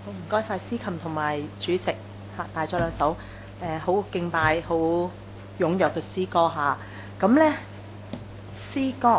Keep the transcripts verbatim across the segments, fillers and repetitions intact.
好，唔該晒司琴同埋主席嚇，帶咗兩首誒好敬拜、好踴躍嘅詩歌嚇。咁咧詩歌，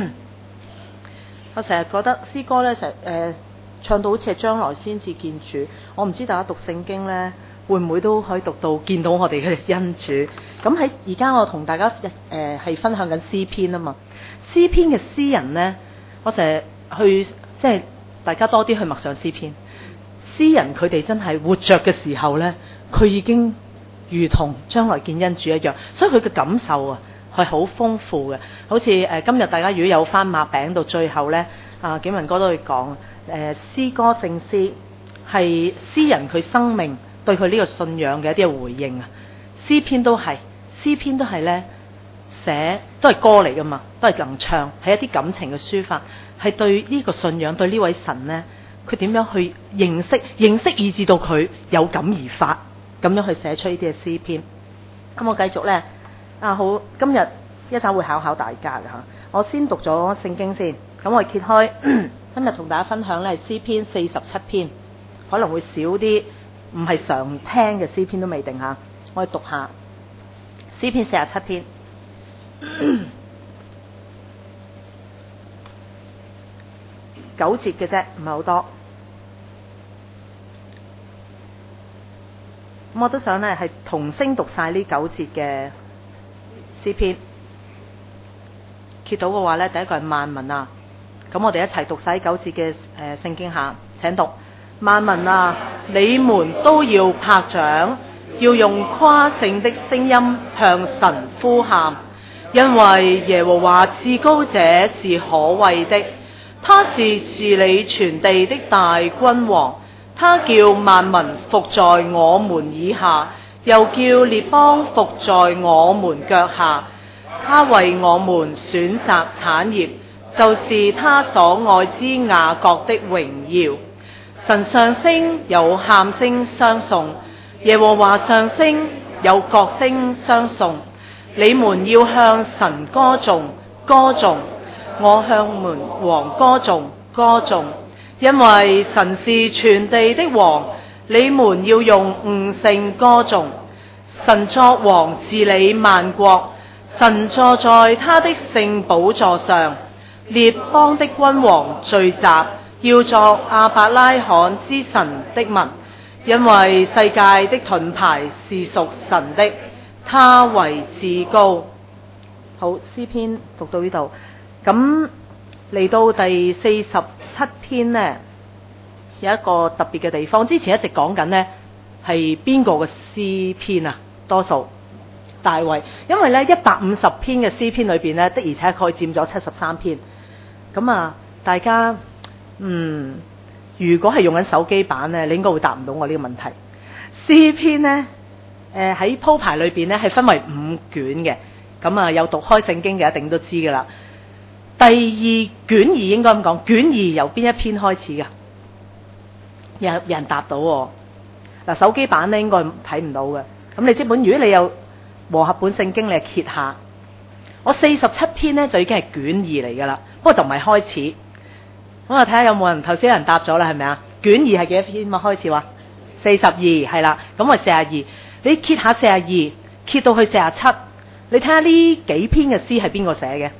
我成日覺得詩歌咧成日誒唱到好似係將來先至見主。我唔知大家讀聖經咧會唔會都可以讀到見到我哋嘅恩主。咁喺而家我同大家誒係分享緊詩篇啊嘛。詩篇嘅詩人咧，我成日去即係大家多啲去默想詩篇。詩人佢哋真係活着嘅時候呢，佢已經如同將來見恩主一樣，所以佢嘅感受啊係好豐富嘅。好似誒、呃、今日大家如果有翻擘餅到最後呢，啊景文哥都會講誒詩歌聖詩係詩人佢生命對佢呢個信仰嘅一啲嘅回應啊。詩篇都係詩篇都係呢，寫都係歌嚟噶嘛，都係能唱，係一啲感情嘅抒發，係對呢個信仰對呢位神呢。佢點樣去認識認識以至到佢有感而發，咁樣去寫出呢啲嘅詩篇。咁我繼續呢，啊好，今日一陣會考考大家嘅嚇。我先讀咗聖經先，咁我揭開今日同大家分享呢係詩篇四十七篇，可能會少啲唔係常聽嘅詩篇都未定嚇。我哋讀下詩篇四十七篇。九節嘅啫，唔係好多。咁我都想咧係同聲讀晒呢九節嘅詩篇。揭到嘅話咧，第一個係萬民啊。咁我哋一齊讀晒九節嘅誒聖經下，請讀：萬民啊，你們都要拍掌，要用誇勝的聲音向神呼喊，因為耶和華至高者是可畏的。他是治理全地的大君王，他叫萬民服在我們以下，又叫列邦服在我們腳下。他為我們選擇產業，就是他所愛之雅各的榮耀。神上升，有喊聲相送；耶和華上升，有角聲相送。你們要向神歌頌，歌頌。我向門王歌頌，歌頌，因為神是全地的王，你們要用悟性歌頌。神作王治理萬國，神坐在他的聖寶座上，列邦的君王聚集，要作亞伯拉罕之神的民，因為世界的盾牌是屬神的，他為至高。好，詩篇讀到呢度。咁嚟到第四十七篇呢，有一個特別嘅地方。之前一直講緊呢係邊個嘅詩篇啊？多數大衛，因為呢一百五十篇嘅詩篇裏邊呢，的而且確佔咗七十三篇。咁啊，大家嗯，如果係用緊手機版呢，你應該會答唔到我呢個問題。詩篇呢，誒喺鋪排裏邊呢係分為五卷嘅。咁啊，有讀開聖經嘅一定都知噶啦。第二卷二應該咁講，卷二由邊一篇開始㗎？有有人答到喎。嗱，手機版咧應該睇唔到嘅。咁你即本，如果你有和合本聖經，你係揭下。我四十七篇咧就已經係卷二嚟㗎啦，不過就唔係開始。咁我睇下有冇人頭先有人答咗啦，係咪啊？卷二係幾多篇啊？開始話四十二係啦，咁我四十二。你揭下四十二，揭到去四十七，你睇下呢幾篇嘅詩係邊個寫嘅？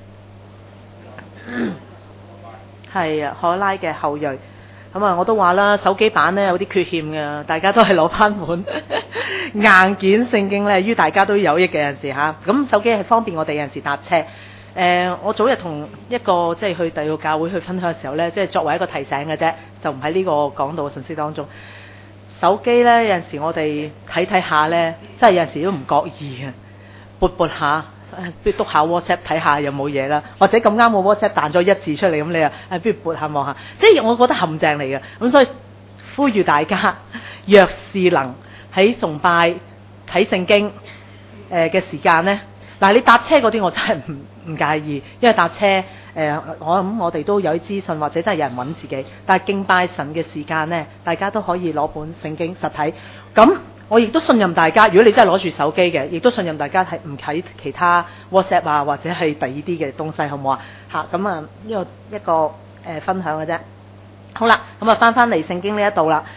係啊，可拉嘅後裔。咁啊，我都話啦，手機版呢有啲缺陷嘅，大家都係攞翻本硬件聖經呢，於大家都有益嘅。有陣時吓，咁手機係方便我哋有陣時搭車。誒、呃，我早日同一個即係去第二個教會去分享嘅時候呢，即係作為一個提醒嘅啫，就唔喺呢個講道嘅信息當中。手機呢，有陣時我哋睇睇下呢，真係有陣時都唔覺意嘅，撥撥下。不如篤下 WhatsApp 睇下有冇嘢啦，或者咁啱個 WhatsApp 彈咗一字出嚟，咁你啊，誒不如撥下望下，即係我覺得陷阱嚟嘅。咁所以呼籲大家，若是能喺崇拜睇聖經誒嘅時間呢，嗱你搭車嗰啲我真係唔唔介意，因為搭車誒、呃、我諗我哋都有啲資訊，或者真係有人揾自己，但係敬拜神嘅時間呢，大家都可以攞本聖經實體咁。我亦都信任大家，如果你真係攞住手機嘅，亦都信任大家係唔睇其他 WhatsApp 啊，或者係第二啲嘅東西，好唔好啊？嚇，咁啊，呢個一個誒、呃、分享嘅啫。好啦，咁啊翻翻嚟聖經呢一度啦。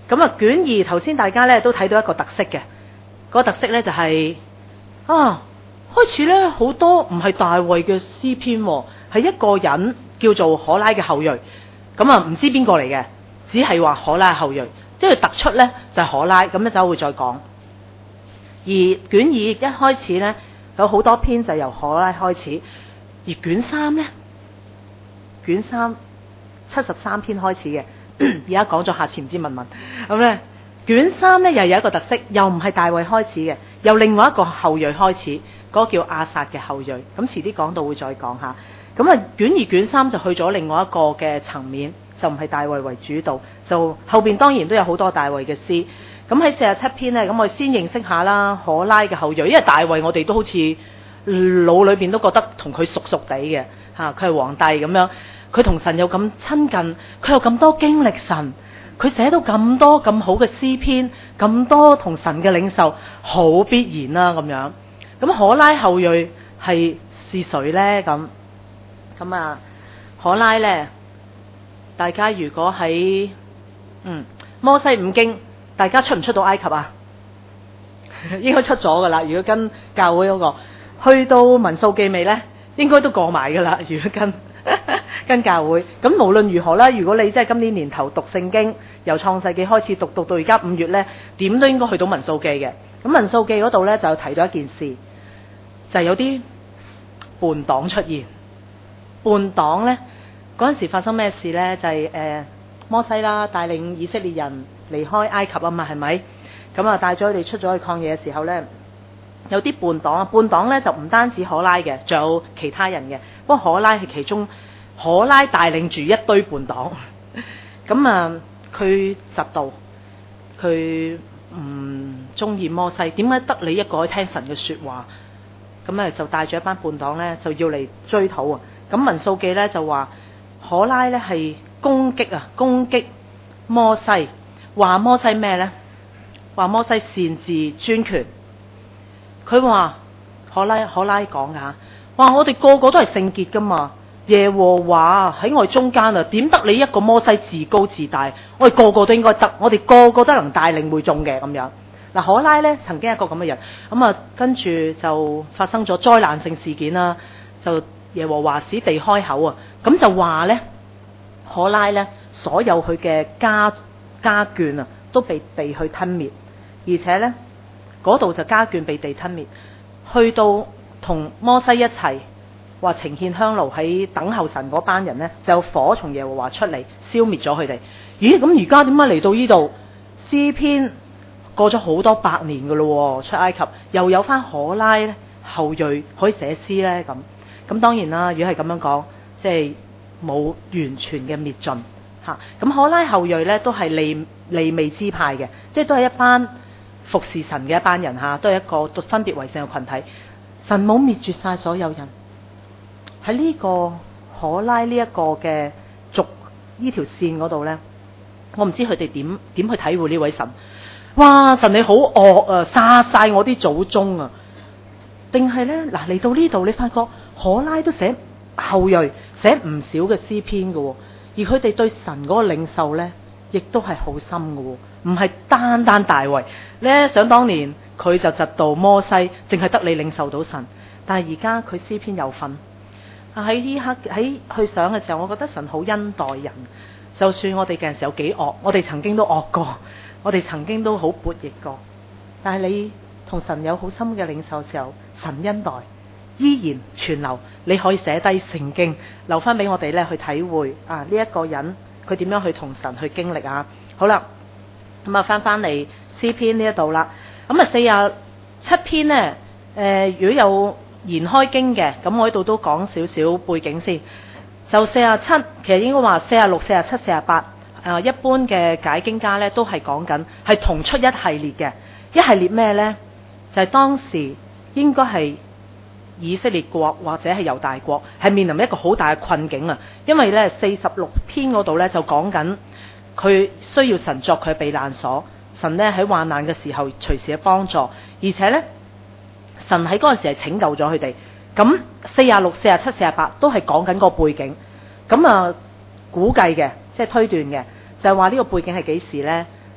咁啊，卷二頭先大家咧都睇到一個特色嘅，嗰個特色咧就係、是、啊，開始咧好多唔係大衛嘅詩篇，係一個人叫做可拉嘅後裔，咁啊唔知邊個嚟嘅，只係話可拉後裔，即係突出咧就係、是、可拉，咁一陣會再講。而卷二一開始咧有好多篇就由可拉開始，而卷三咧，卷三七十三篇開始嘅。而家講咗下次唔知問問咁咧，卷三咧又有一個特色，又唔係大衛開始嘅，由另外一個後裔開始，嗰、那個叫亞薩嘅後裔。咁遲啲講到會再講下。咁啊，卷二卷三就去咗另外一個嘅層面，就唔係大衛為主導，就後邊當然都有好多大衛嘅詩。咁喺四十七篇咧，咁我哋先認識下啦，可拉嘅後裔，因為大衛我哋都好似腦裏邊都覺得同佢熟熟地嘅嚇，佢係皇帝咁樣。佢同神又咁親近，佢有咁多經歷神，佢寫到咁多咁好嘅詩篇，咁多同神嘅領受，好必然啦、啊、咁樣。咁可拉後裔係是誰呢？咁咁啊，可拉呢？大家如果喺嗯摩西五經，大家出唔出到埃及啊？應該出咗噶啦。如果跟教會嗰、那個，去到民數記未呢？應該都過埋噶啦。如果跟跟教會，咁無論如何啦，如果你即係今年年頭讀聖經，由創世記開始讀，讀到而家五月呢，點都應該去到民數記嘅。咁民數記嗰度呢，就提到一件事，就係、是、有啲叛黨出現。叛黨呢，嗰陣時發生咩事呢？就係、是、誒、呃、摩西啦，帶領以色列人離開埃及啊嘛，係咪？咁啊帶咗佢哋出咗去曠野嘅時候呢，有啲叛黨啊，叛黨呢就唔單止可拉嘅，仲有其他人嘅。不過可拉係其中，可拉帶領住一堆叛黨。咁啊，佢嫉妒，佢唔中意摩西。點解得你一個去聽神嘅說話？咁啊，就帶住一班叛黨呢，就要嚟追討啊。咁民數記呢，就話可拉呢係攻擊啊，攻擊摩西，話摩西咩呢？話摩西擅自專權。佢話可拉可拉講噶，哇！我哋個個都係聖潔噶嘛，耶和華喺我哋中間啊，點得你一個摩西自高自大？我哋個個都應該得，我哋個個都能帶領會眾嘅咁樣。嗱，可拉呢曾經一個咁嘅人，咁啊跟住就發生咗災難性事件啦，就耶和華使地開口啊，咁就話呢，可拉呢所有佢嘅家家眷啊都被地去吞滅，而且呢。嗰度就家眷被地吞滅，去到同摩西一齊話呈獻香爐喺等候神嗰班人呢，就有火從耶和華出嚟消滅咗佢哋。咦？咁而家點解嚟到呢度詩篇過咗好多百年噶咯？出埃及又有翻可拉咧後裔可以寫詩呢？咁咁當然啦，如果係咁樣講，即係冇完全嘅滅盡嚇。咁可拉後裔呢，都係利利未支派嘅，即係都係一班服侍神嘅一班人吓，都係一個分別為聖嘅群體。神冇滅絕晒所有人，喺呢個可拉呢一個嘅族呢條線嗰度呢，我唔知佢哋點點去體會呢位神。哇！神你好惡啊，殺晒我啲祖宗啊！定係呢？嗱，嚟到呢度，你發覺可拉都寫後裔，寫唔少嘅詩篇嘅，而佢哋對神嗰個領受呢，亦都係好深嘅，唔係單單大衛咧。想當年佢就窒到摩西，淨係得你領受到神，但係而家佢詩篇有份。喺呢刻喺去想嘅時候，我覺得神好恩待人。就算我哋嘅陣時有幾惡，我哋曾經都惡過，我哋曾經都好悖逆過，但係你同神有好深嘅領受嘅時候，神恩待依然存留。你可以寫低聖經，留翻俾我哋咧去體會啊呢一個人佢點樣去同神去經歷啊。好啦，咁啊翻翻嚟詩篇呢一度啦。咁啊四十七篇呢，誒、呃、如果有研開經嘅，咁我喺度都講少少背景先。就四十七，其實應該話四十六、四十七、四十八，誒一般嘅解經家呢都係講緊係同出一系列嘅。一系列咩呢？就係、是、當時應該係以色列國或者係猶大國係面臨一個好大嘅困境啊。因為呢四十六篇嗰度呢，就講緊佢需要神作佢嘅避難所，神呢喺患難嘅時候隨時嘅幫助，而且呢，神喺嗰陣時係拯救咗佢哋。咁四十六、四十七、四十八都係講緊個背景，咁啊估計嘅，即係推斷嘅，就係話呢個背景係幾時呢？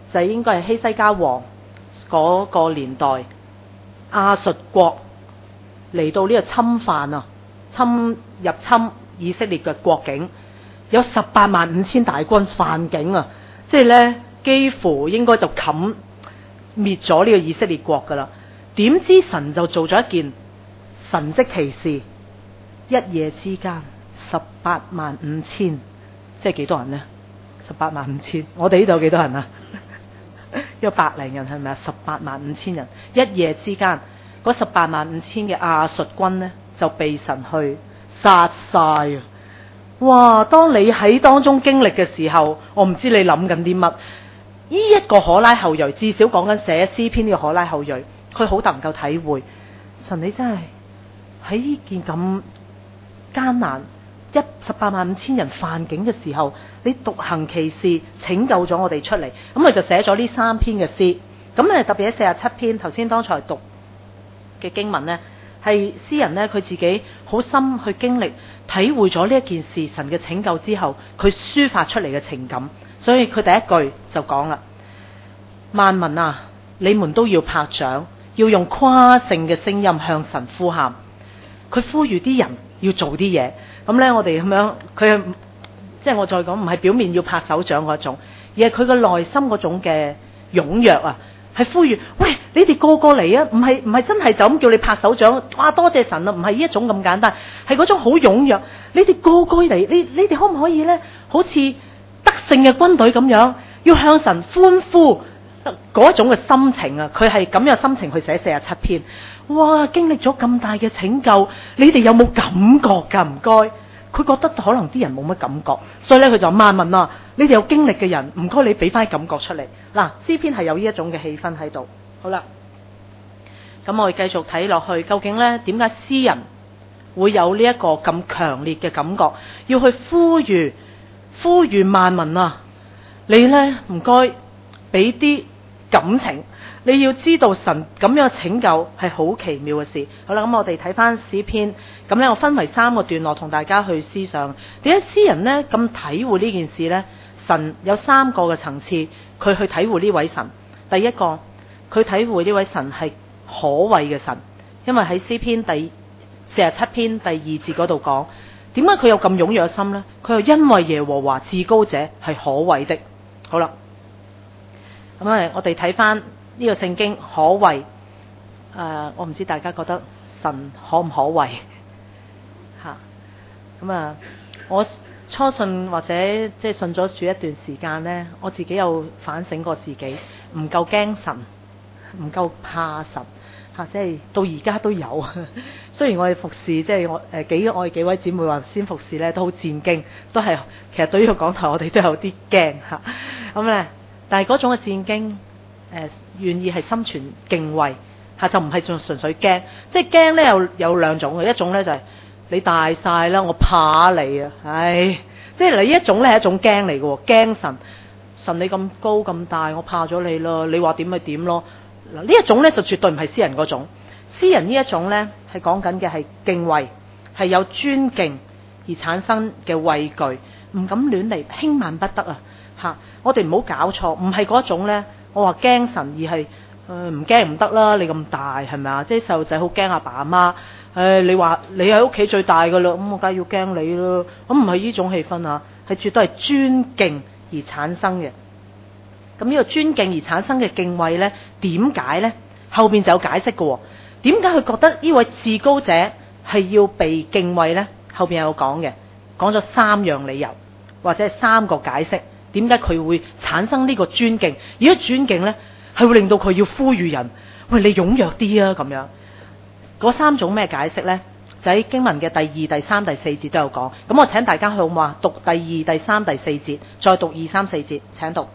就係應該係希西家王嗰個年代，亞述國嚟到呢個侵犯啊，侵入侵以色列嘅國境，有十八萬五千大軍犯境啊，即係呢，幾乎應該就冚滅咗呢個以色列國噶啦。點知神就做咗一件神蹟奇事，一夜之間十八萬五千，即係幾多人呢？十八萬五千，我哋呢度有幾多人啊？有百零人係咪啊？十八萬五千人，一夜之間嗰十八萬五千嘅亞述軍呢，就被神去殺晒啊！哇！當你喺當中經歷嘅時候，我唔知你諗緊啲乜。呢一個可拉後裔，至少講緊寫詩篇呢個可拉後裔，佢好能夠體會神，你真係喺呢件咁艱難一十八萬五千人犯境嘅時候，你獨行其事，拯救咗我哋出嚟。咁佢就寫咗呢三篇嘅詩。咁誒特別喺四十七篇頭先當才讀嘅經文呢，係詩人呢，佢自己好深去經歷體會咗呢一件事神嘅拯救之後，佢抒發出嚟嘅情感。所以佢第一句就講啦：萬民啊，你們都要拍掌，要用誇勝嘅聲音向神呼喊。佢呼籲啲人要做啲嘢。咁呢，我哋咁樣，佢即係我再講，唔係表面要拍手掌嗰種，而係佢個內心嗰種嘅踴躍啊，係呼籲：喂，你哋個個嚟啊！唔係唔係真係就咁叫你拍手掌，哇！多謝神啊！唔係呢一種咁簡單，係嗰種好踴躍。你哋個個嚟，你你哋可唔可以呢？好似得勝嘅軍隊咁樣，要向神歡呼嗰種嘅心情啊！佢係咁樣心情去寫四十七篇。哇！經歷咗咁大嘅拯救，你哋有冇感覺噶？唔該，佢覺得可能啲人冇乜感覺，所以咧佢就萬問啊！你哋有經歷嘅人，唔該你俾翻感覺出嚟。嗱，詩篇係有呢一種嘅氣氛喺度。好啦，咁我哋繼續睇落去，究竟呢點解詩人會有呢一個咁強烈嘅感覺，要去呼籲呼籲萬民啊！你呢唔該俾啲感情。你要知道神咁樣拯救係好奇妙嘅事。好啦，咁我哋睇翻詩篇，咁咧我分為三個段落同大家去思想。點解詩人呢咁體會呢件事呢？神有三個嘅層次，佢去體會呢位神。第一個，佢體會呢位神係可畏嘅神，因為喺詩篇第四十七篇第二節嗰度講，點解佢有咁踴躍心呢？佢係因為耶和華至高者係可畏的。好啦，咁啊，我哋睇翻。呢個聖經可畏，誒、呃，我唔知大家覺得神可唔可畏嚇？咁啊，我初信或者即係信咗主一段時間呢，我自己有反省過自己，唔夠驚神，唔夠怕神嚇、啊，即係到而家都有。雖然我哋服侍，即係我誒幾我哋幾位姊妹話先服侍呢都好戰驚，都係其實對於個講台我哋都有啲驚嚇。咁、啊、咧，但係嗰種嘅戰驚。誒、呃、願意係心存敬畏嚇，就唔係仲純粹驚，即係驚咧有有兩種嘅，一種咧就係、是、你大晒啦，我怕你啊，唉，即係你一種咧係一種驚嚟嘅喎，驚神，神你咁高咁大，我怕咗你咯，你話點咪點咯。嗱呢一種咧就絕對唔係詩人嗰種，詩人呢一種咧係講緊嘅係敬畏，係有尊敬而產生嘅畏懼，唔敢亂嚟，輕慢不得啊嚇！我哋唔好搞錯，唔係嗰種咧。我話驚神而係誒唔驚唔得啦，你咁大係咪啊？即係細路仔好驚阿爸阿媽，誒、呃、你話你喺屋企最大噶啦，咁我梗係要驚你咯。咁唔係呢種氣氛啊，係絕對係尊敬而產生嘅。咁呢個尊敬而產生嘅敬畏呢，點解呢？後邊就有解釋嘅、哦。點解佢覺得呢位至高者係要被敬畏呢？後邊有講嘅，講咗三樣理由或者係三個解釋。點解佢會產生呢個尊敬？而家尊敬呢，係會令到佢要呼籲人，喂，你踴躍啲啊！咁樣嗰三種咩解釋呢？就喺經文嘅第二、第三、第四節都有講。咁我請大家去好唔好啊？讀第二、第三、第四節，再讀二三四節，請讀。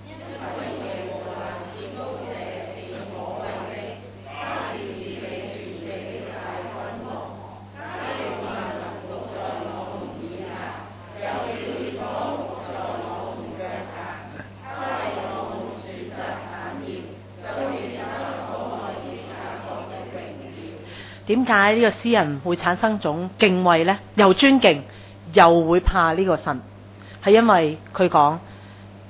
點解呢個詩人會產生種敬畏呢？又尊敬又會怕呢個神，係因為佢講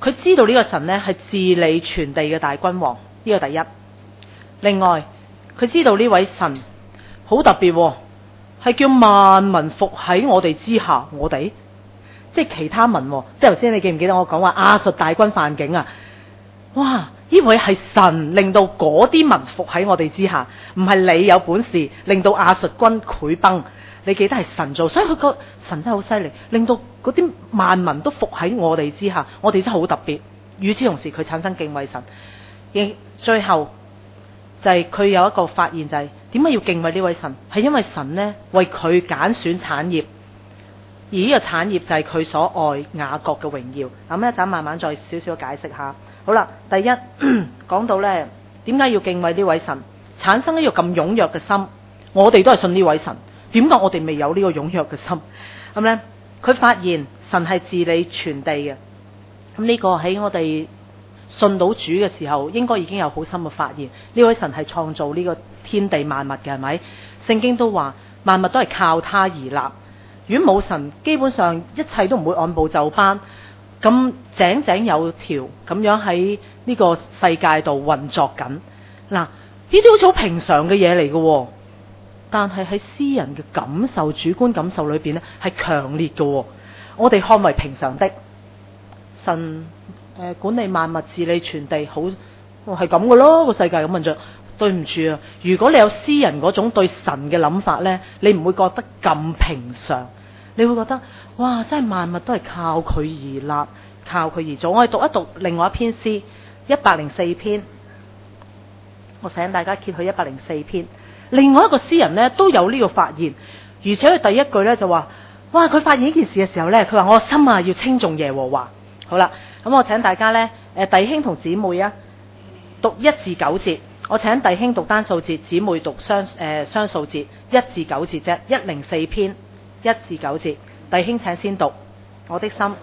佢知道呢個神呢係治理全地嘅大君王，呢個第一。另外佢知道呢位神好特別喎，係叫萬民服喺我哋之下，我哋即係其他民喎，即係頭先你記唔記得我講話亞述大軍犯境啊？哇！呢位係神令到嗰啲民服喺我哋之下，唔係你有本事令到亞述軍潰崩。你記得係神做，所以佢個神真係好犀利，令到嗰啲萬民都服喺我哋之下，我哋真係好特別。與此同時，佢產生敬畏神。亦最後就係佢有一個發現，就係點解要敬畏呢位神？係因為神呢為佢揀選產業，而呢個產業就係佢所愛雅各嘅榮耀。咁一陣慢慢再少少解釋下。好啦，第一講到呢點解要敬畏呢位神，產生呢個咁踴躍嘅心？我哋都係信呢位神。點解我哋未有呢個踴躍嘅心？咁呢，佢發現神係治理全地嘅。咁呢個喺我哋信到主嘅時候，應該已經有好深嘅發現。呢位神係創造呢個天地萬物嘅，係咪？聖經都話萬物都係靠他而立。如果冇神，基本上一切都唔會按部就班，咁井井有條咁樣喺呢個世界度運作緊。嗱，呢啲好似好平常嘅嘢嚟嘅。但係喺詩人嘅感受、主觀感受裏邊咧，係強烈嘅、哦。我哋看為平常的神，誒、呃、管理萬物、治理全地，好係咁嘅咯。個世界咁運作，對唔住啊！如果你有詩人嗰種對神嘅諗法呢，你唔會覺得咁平常，你會覺得哇，真係萬物都係靠佢而立，靠佢而做。我哋讀一讀另外一篇詩，一百零四篇，我請大家揭去一百零四篇。另外一個詩人呢都有呢個發現，而且佢第一句呢就話：哇！佢發現呢件事嘅時候呢，佢話我心啊要稱頌耶和華。好啦，咁我請大家呢，誒弟兄同姊妹啊，讀一至九節。我請弟兄讀單數節，姊妹讀雙誒雙數節，一至九節啫。一零四篇一至九節，弟兄請先讀。我的心。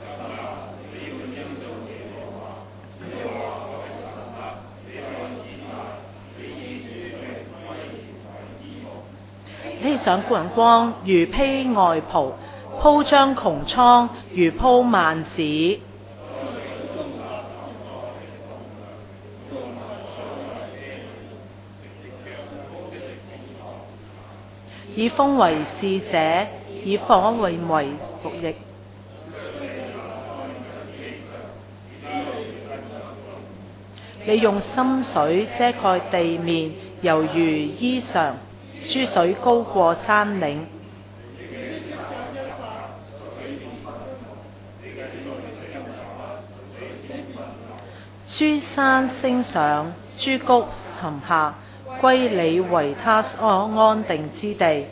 披上陽光如披外袍，鋪張穹蒼如鋪幔子。以風為使者，以火為為服役。你用深水遮蓋地面，猶如衣裳。諸水高過山嶺，諸山升上，諸谷沉下，歸你為他安安定之地。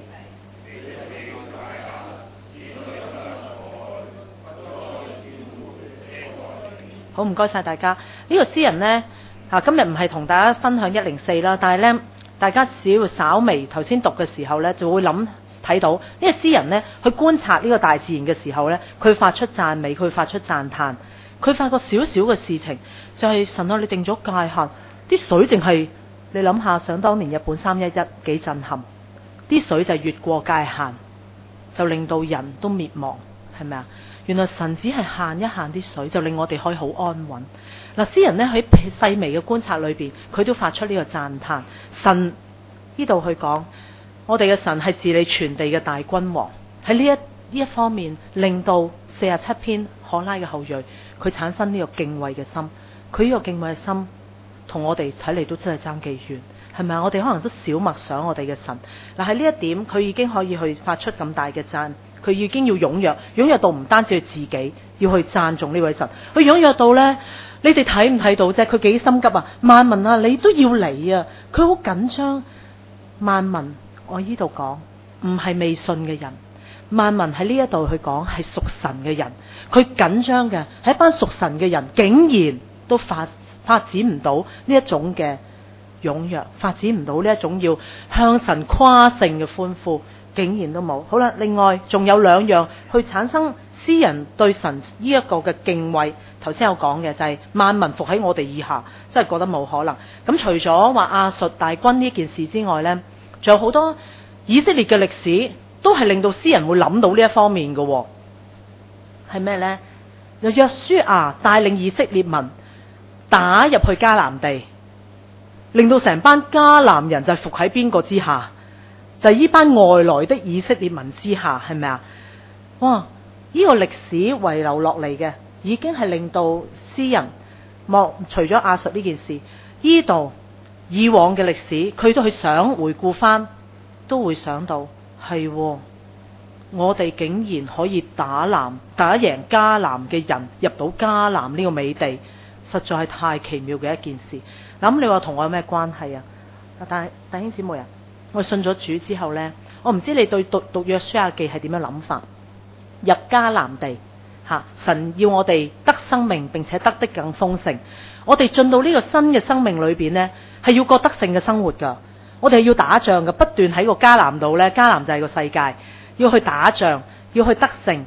好，唔該晒大家。呢、這個詩人呢，啊，今日唔係同大家分享一零四啦，但係呢。大家只要稍微頭先讀嘅時候呢，就會諗睇到呢個詩人呢，去觀察呢個大自然嘅時候呢，佢發出讚美，佢發出讚嘆，佢發覺少少嘅事情就係、是、神啊，你定咗界限，啲水淨係你諗下，想當年日本三一一幾震撼，啲水就越過界限，就令到人都滅亡，係咪啊？原來神只係限一限啲水，就令我哋可以好安穩。嗱，詩人呢喺細微嘅觀察裏邊，佢都發出呢個讚嘆。神呢度去講，我哋嘅神係治理全地嘅大君王。喺呢一呢一方面，令到四十七篇可拉嘅後裔，佢產生呢個敬畏嘅心。佢呢個敬畏嘅心，同我哋睇嚟都真係爭幾遠，係咪啊？我哋可能都少默想我哋嘅神。嗱，喺呢一點，佢已經可以去發出咁大嘅讚。佢已經要踴躍，踴躍到唔單止佢自己要去讚頌呢位神，佢踴躍到呢，你哋睇唔睇到啫？佢幾心急啊！萬民啊，你都要嚟啊！佢好緊張。萬民，我呢度講唔係未信嘅人，萬民喺呢一度去講係屬神嘅人。佢緊張嘅係一班屬神嘅人，竟然都發發展唔到呢一種嘅踴躍，發展唔到呢一種要向神誇勝嘅歡呼。竟然都冇。好啦，另外仲有兩樣去產生詩人對神呢一個嘅敬畏。頭先有講嘅就係、是、萬民服喺我哋以下，真係覺得冇可能。咁除咗話亞述大軍呢件事之外呢，仲有好多以色列嘅歷史都係令到詩人會諗到呢一方面嘅。係咩呢？ 就約書亞帶領以色列民打入去迦南地，令到成班迦南人就係服喺邊個之下？就係呢班外來的以色列民之下，係咪啊？哇！呢個歷史遺留落嚟嘅，已經係令到詩人莫除咗亞述呢件事，呢度以往嘅歷史，佢都去想回顧翻，都會想到係、哦、我哋竟然可以打南打贏迦南嘅人入到迦南呢個美地，實在係太奇妙嘅一件事。咁你話同我有咩關係啊？但係弟兄姊妹啊，我信咗主之後呢，我唔知你對讀讀約書亞記係點樣諗法？入迦南地，吓，神要我哋得生命，並且得的更豐盛。我哋進到呢個新嘅生命裏邊呢，係要過得勝嘅生活噶。我哋係要打仗噶，不斷喺個迦南度呢，迦南就係個世界，要去打仗，要去得勝。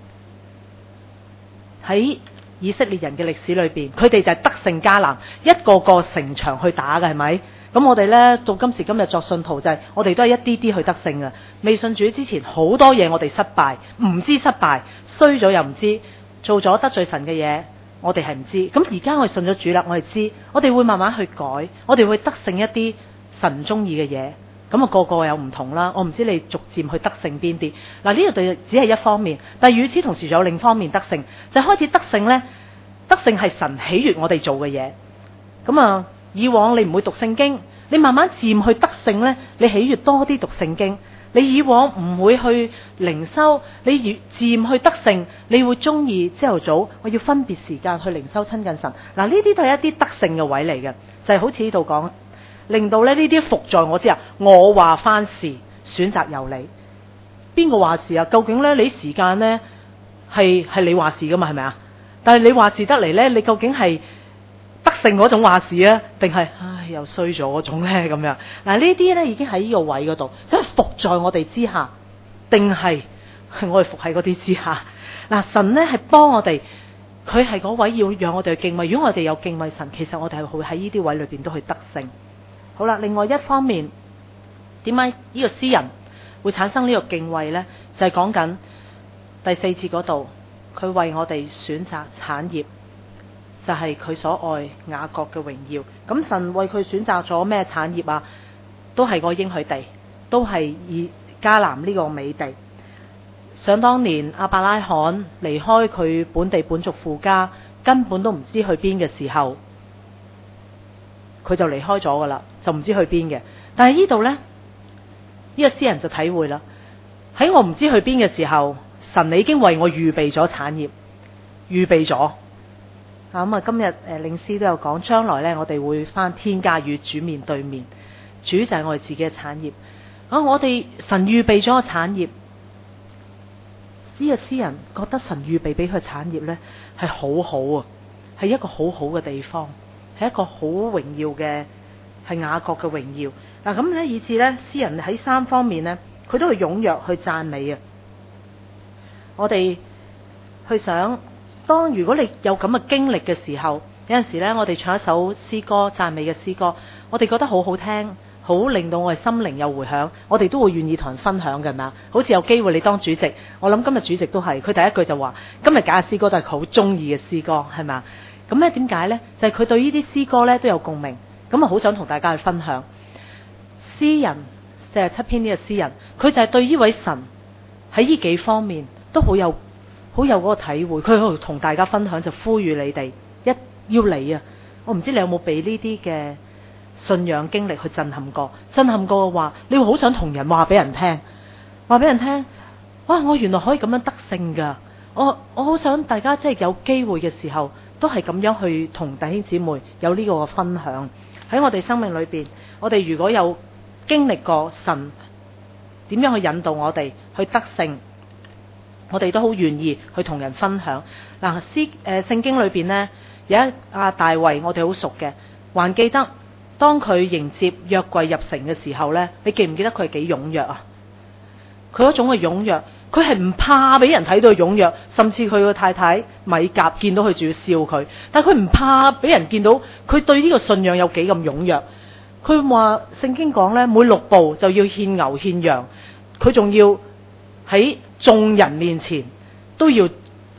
喺以色列人嘅歷史裏邊，佢哋就係得勝迦南，一個個城牆去打嘅，係咪？咁我哋呢，到今時今日作信徒就係、是，我哋都係一啲啲去得勝嘅。未信主之前好多嘢我哋失敗，唔知失敗，衰咗又唔知，做咗得罪神嘅嘢，我哋係唔知。咁而家我哋信咗主啦，我哋知，我哋會慢慢去改，我哋會得勝一啲神中意嘅嘢。咁啊個個有唔同啦，我唔知你逐漸去得勝邊啲。嗱，呢度就只係一方面，但係與此同時仲有另一方面得勝，就開始得勝呢，得勝係神喜悅我哋做嘅嘢。咁啊。以往你唔會讀聖經，你慢慢漸去得勝呢，你喜悅多啲讀聖經。你以往唔會去靈修，你越漸去得勝，你會中意朝頭早我要分別時間去靈修親近神。嗱，呢啲都係一啲得勝嘅位嚟嘅，就係、是、好似呢度講，令到咧呢啲服在我之下，我話翻事，選擇由你。邊個話事啊？究竟呢？你時間呢？係係你話事噶嘛？係咪啊？但係你話事得嚟呢，你究竟係得勝嗰種話事啊，定係唉又衰咗嗰種呢？咁樣嗱，呢啲呢已經喺呢個位嗰度，都係服在我哋之下，定係我哋服喺嗰啲之下？嗱，神呢係幫我哋，佢係嗰位要讓我哋去敬畏。如果我哋有敬畏神，其實我哋係會喺呢啲位裏邊都去得勝。好啦，另外一方面，點解呢個詩人會產生呢個敬畏呢？就係講緊第四節嗰度，佢為我哋選擇產業。就係佢所愛雅各嘅榮耀。咁神為佢選擇咗咩產業啊？都係個應許地，都係以迦南呢個美地。想當年亞伯拉罕離開佢本地本族父家，根本都唔知去邊嘅時候，佢就離開咗噶啦，就唔知去邊嘅。但係呢度呢，呢、呢個詩人就體會啦，喺我唔知去邊嘅時候，神你已經為我預備咗產業，預備咗。咁啊，今日誒領詩都有講，將來咧我哋會返天家與主面對面，主就係我哋自己嘅產業。啊，我哋神預備咗個產業，呢個詩人覺得神預備俾佢產業咧係好好啊，係一個好好嘅地方，係一個好榮耀嘅，係雅各嘅榮耀。嗱咁咧，以至咧詩人喺三方面咧，佢都係踴躍去讚美啊。我哋去想。當如果你有咁嘅經歷嘅時候，有陣時呢，我哋唱一首詩歌讚美嘅詩歌，我哋覺得好好聽，好令到我哋心靈有回響，我哋都會願意同人分享嘅，係咪啊？好似有機會你當主席，我諗今日主席都係，佢第一句就話今日揀嘅詩歌都係佢好中意嘅詩歌，係咪啊？咁咧點解呢？就係、是、佢對呢啲詩歌呢都有共鳴，咁啊好想同大家去分享。詩人四十七篇呢個詩人，佢就係對呢位神喺呢幾方面都好有。好有嗰個體會，佢喺度同大家分享，就呼籲你哋一要嚟啊！我唔知你有冇俾呢啲嘅信仰經歷去震撼過？震撼過嘅話，你會好想同人話俾人聽，話俾人聽，哇！我原來可以咁樣得勝噶！我我好想大家即係有機會嘅時候，都係咁樣去同弟兄姊妹有呢個嘅分享。喺我哋生命裏邊，我哋如果有經歷過神點樣去引導我哋去得勝。我哋都好願意去同人分享。嗱，詩誒聖經裏邊呢，有一阿大衛，我哋好熟嘅，還記得當佢迎接約櫃入城嘅時候呢，你記唔記得佢係幾踴躍啊？佢嗰種嘅踴躍，佢係唔怕俾人睇到佢踴躍，甚至佢個太太米甲見到佢仲要笑佢，但係佢唔怕俾人見到佢對呢個信仰有幾咁踴躍。佢話聖經講呢，每六步就要獻牛獻羊，佢仲要喺眾人面前都要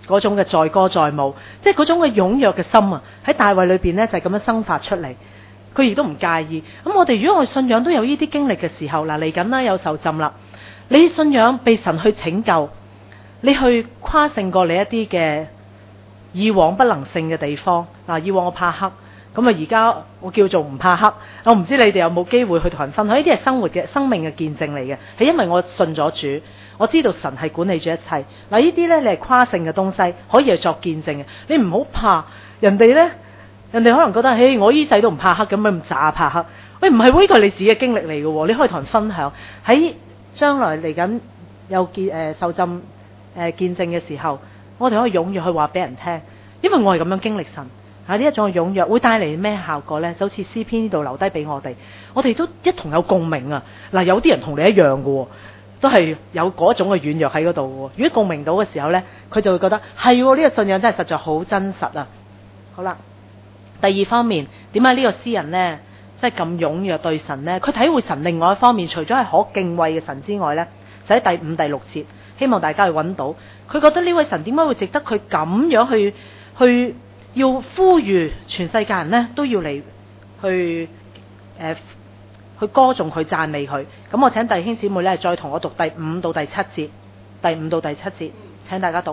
嗰種嘅載歌載舞，即係嗰種嘅踴躍嘅心啊，喺大衛裏邊呢，就係咁樣生發出嚟。佢亦都唔介意。咁我哋如果我信仰都有呢啲經歷嘅時候，嗱嚟緊啦，有受浸啦，你信仰被神去拯救，你去跨勝過你一啲嘅以往不能勝嘅地方。嗱，以往我怕黑，咁啊而家我叫做唔怕黑。我唔知你哋有冇機會去同人分享，呢啲係生活嘅生命嘅見證嚟嘅，係因為我信咗主，我知道神係管理住一切。嗱，呢啲呢，你係跨勝嘅東西，可以係作見證嘅。你唔好怕人哋呢。人哋可能覺得，嘿，我呢世都唔怕黑，咁咪唔詐怕黑。喂，唔係喎，呢個係你自己嘅經歷嚟嘅喎，你可以同人分享。喺將來嚟緊有見誒、呃、受浸誒、呃、見證嘅時候，我哋可以踴躍去話俾人聽，因為我係咁樣經歷神嚇呢一種嘅踴躍，會帶嚟咩效果呢？就好似詩篇呢度留低俾我哋，我哋都一同有共鳴啊！嗱，有啲人同你一樣嘅喎，都係有嗰種嘅軟弱喺嗰度喎。如果共鳴到嘅時候呢，佢就會覺得係喎，呢個信仰真係實在好真實啊！好啦。第二方面，點解呢個詩人呢，即係咁踴躍對神呢？佢體會神另外一方面，除咗係可敬畏嘅神之外呢，就喺第五、第六節，希望大家去揾到。佢覺得呢位神點解會值得佢咁樣去去要呼籲全世界人呢都要嚟去誒、呃、去歌頌佢、讚美佢。咁我請弟兄姊妹呢，再同我讀第五到第七節，第五到第七節，請大家讀。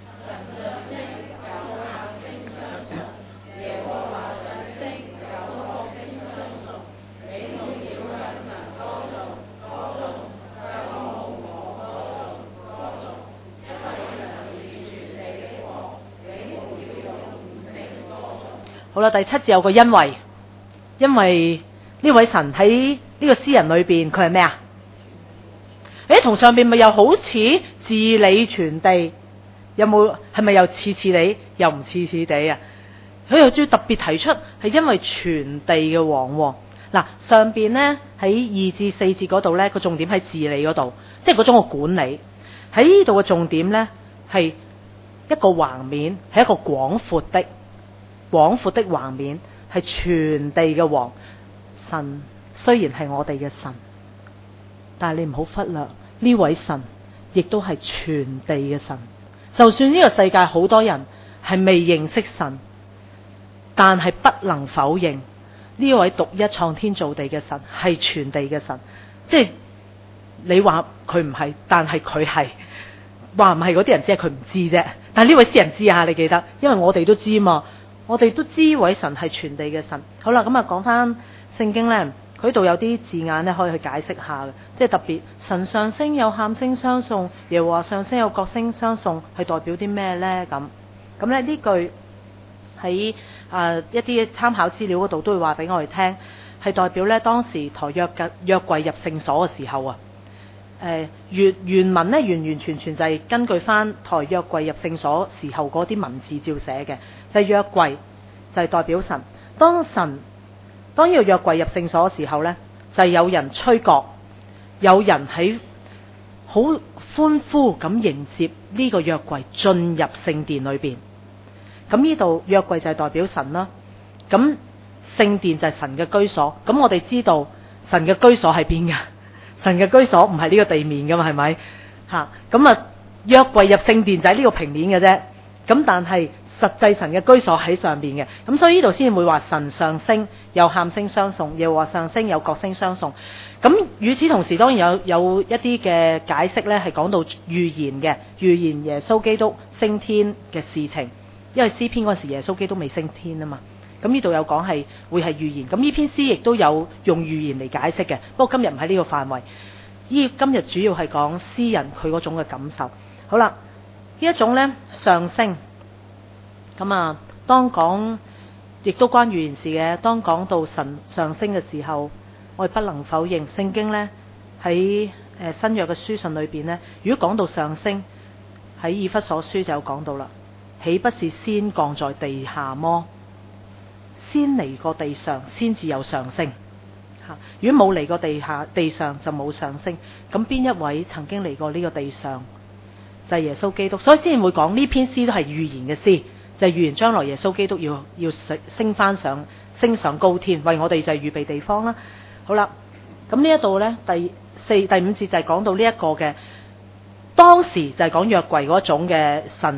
好啦，第七節有個因為，因為呢位神喺呢個詩人裏邊，佢係咩啊？誒，同上邊咪又好似治理全地，有冇？係咪又似似地，又唔似似地啊？佢又要特別提出係因為全地嘅王喎。嗱，上邊呢，喺二至四節嗰度呢，個重點喺治理嗰度，即係嗰種嘅管理。喺呢度嘅重點呢，係一個橫面，係一個廣闊的。廣闊的橫面係全地嘅王。神雖然係我哋嘅神，但係你唔好忽略呢位神亦都係全地嘅神。就算呢個世界好多人係未認識神，但係不能否認呢位獨一創天造地嘅神係全地嘅神。即係你話佢唔係，但係佢係。話唔係嗰啲人只係佢唔知啫，但係呢位詩人知啊，你記得，因為我哋都知嘛。我哋都知位神係全地嘅神。好啦，咁啊講翻聖經呢，佢度有啲字眼呢可以去解釋下嘅，即係特別神上升有喊聲相送，耶和華上升有角聲相送，係代表啲咩呢？咁咁咧呢句喺啊、呃、一啲參考資料嗰度都會話俾我哋聽，係代表呢當時抬約嘅約櫃入聖所嘅時候啊。誒原原文咧完完全全就係根據翻抬約櫃入聖所時候嗰啲文字照寫嘅，就係、是、約櫃就係代表神。當神當呢個約櫃入聖所嘅時候呢，就係、是、有人吹角，有人喺好歡呼咁迎接呢個約櫃進入聖殿裏邊。咁呢度約櫃就係代表神啦，咁聖殿就係神嘅居所。咁我哋知道神嘅居所喺邊噶？神嘅居所唔係呢個地面噶嘛，係咪？吓，咁啊，約櫃入聖殿就喺呢個平面嘅啫。咁但係實際神嘅居所喺上邊嘅。咁所以呢度先會話神上升有喊聲相送，又話上升有角聲相送。咁與此同時，當然有有一啲嘅解釋呢係講到預言嘅，預言耶穌基督升天嘅事情。因為詩篇嗰時耶穌基督未升天啊嘛。咁呢度有講係會係預言，咁呢篇詩亦都有用預言嚟解釋嘅。不過今日唔喺呢個範圍，依今日主要係講詩人佢嗰種嘅感受。好啦，呢一種呢上升，咁啊，當講亦都關預言事嘅。當講到神上升嘅時候，我哋不能否認聖經呢喺誒新約嘅書信裏邊呢，如果講到上升，喺以弗所書就有講到啦，豈不是先降在地下麼？先嚟過地上，先至有上升。吓，如果冇嚟過地下，地上就冇上升。咁邊一位曾經嚟過呢個地上？就係耶穌基督。所以先會講呢篇詩都係預言嘅詩，就係預言將來耶穌基督要要升翻上，升上高天，為我哋就係預備地方啦。好啦，咁呢一度呢，第四、第五節就係講到呢一個嘅，當時就係講約櫃嗰種嘅神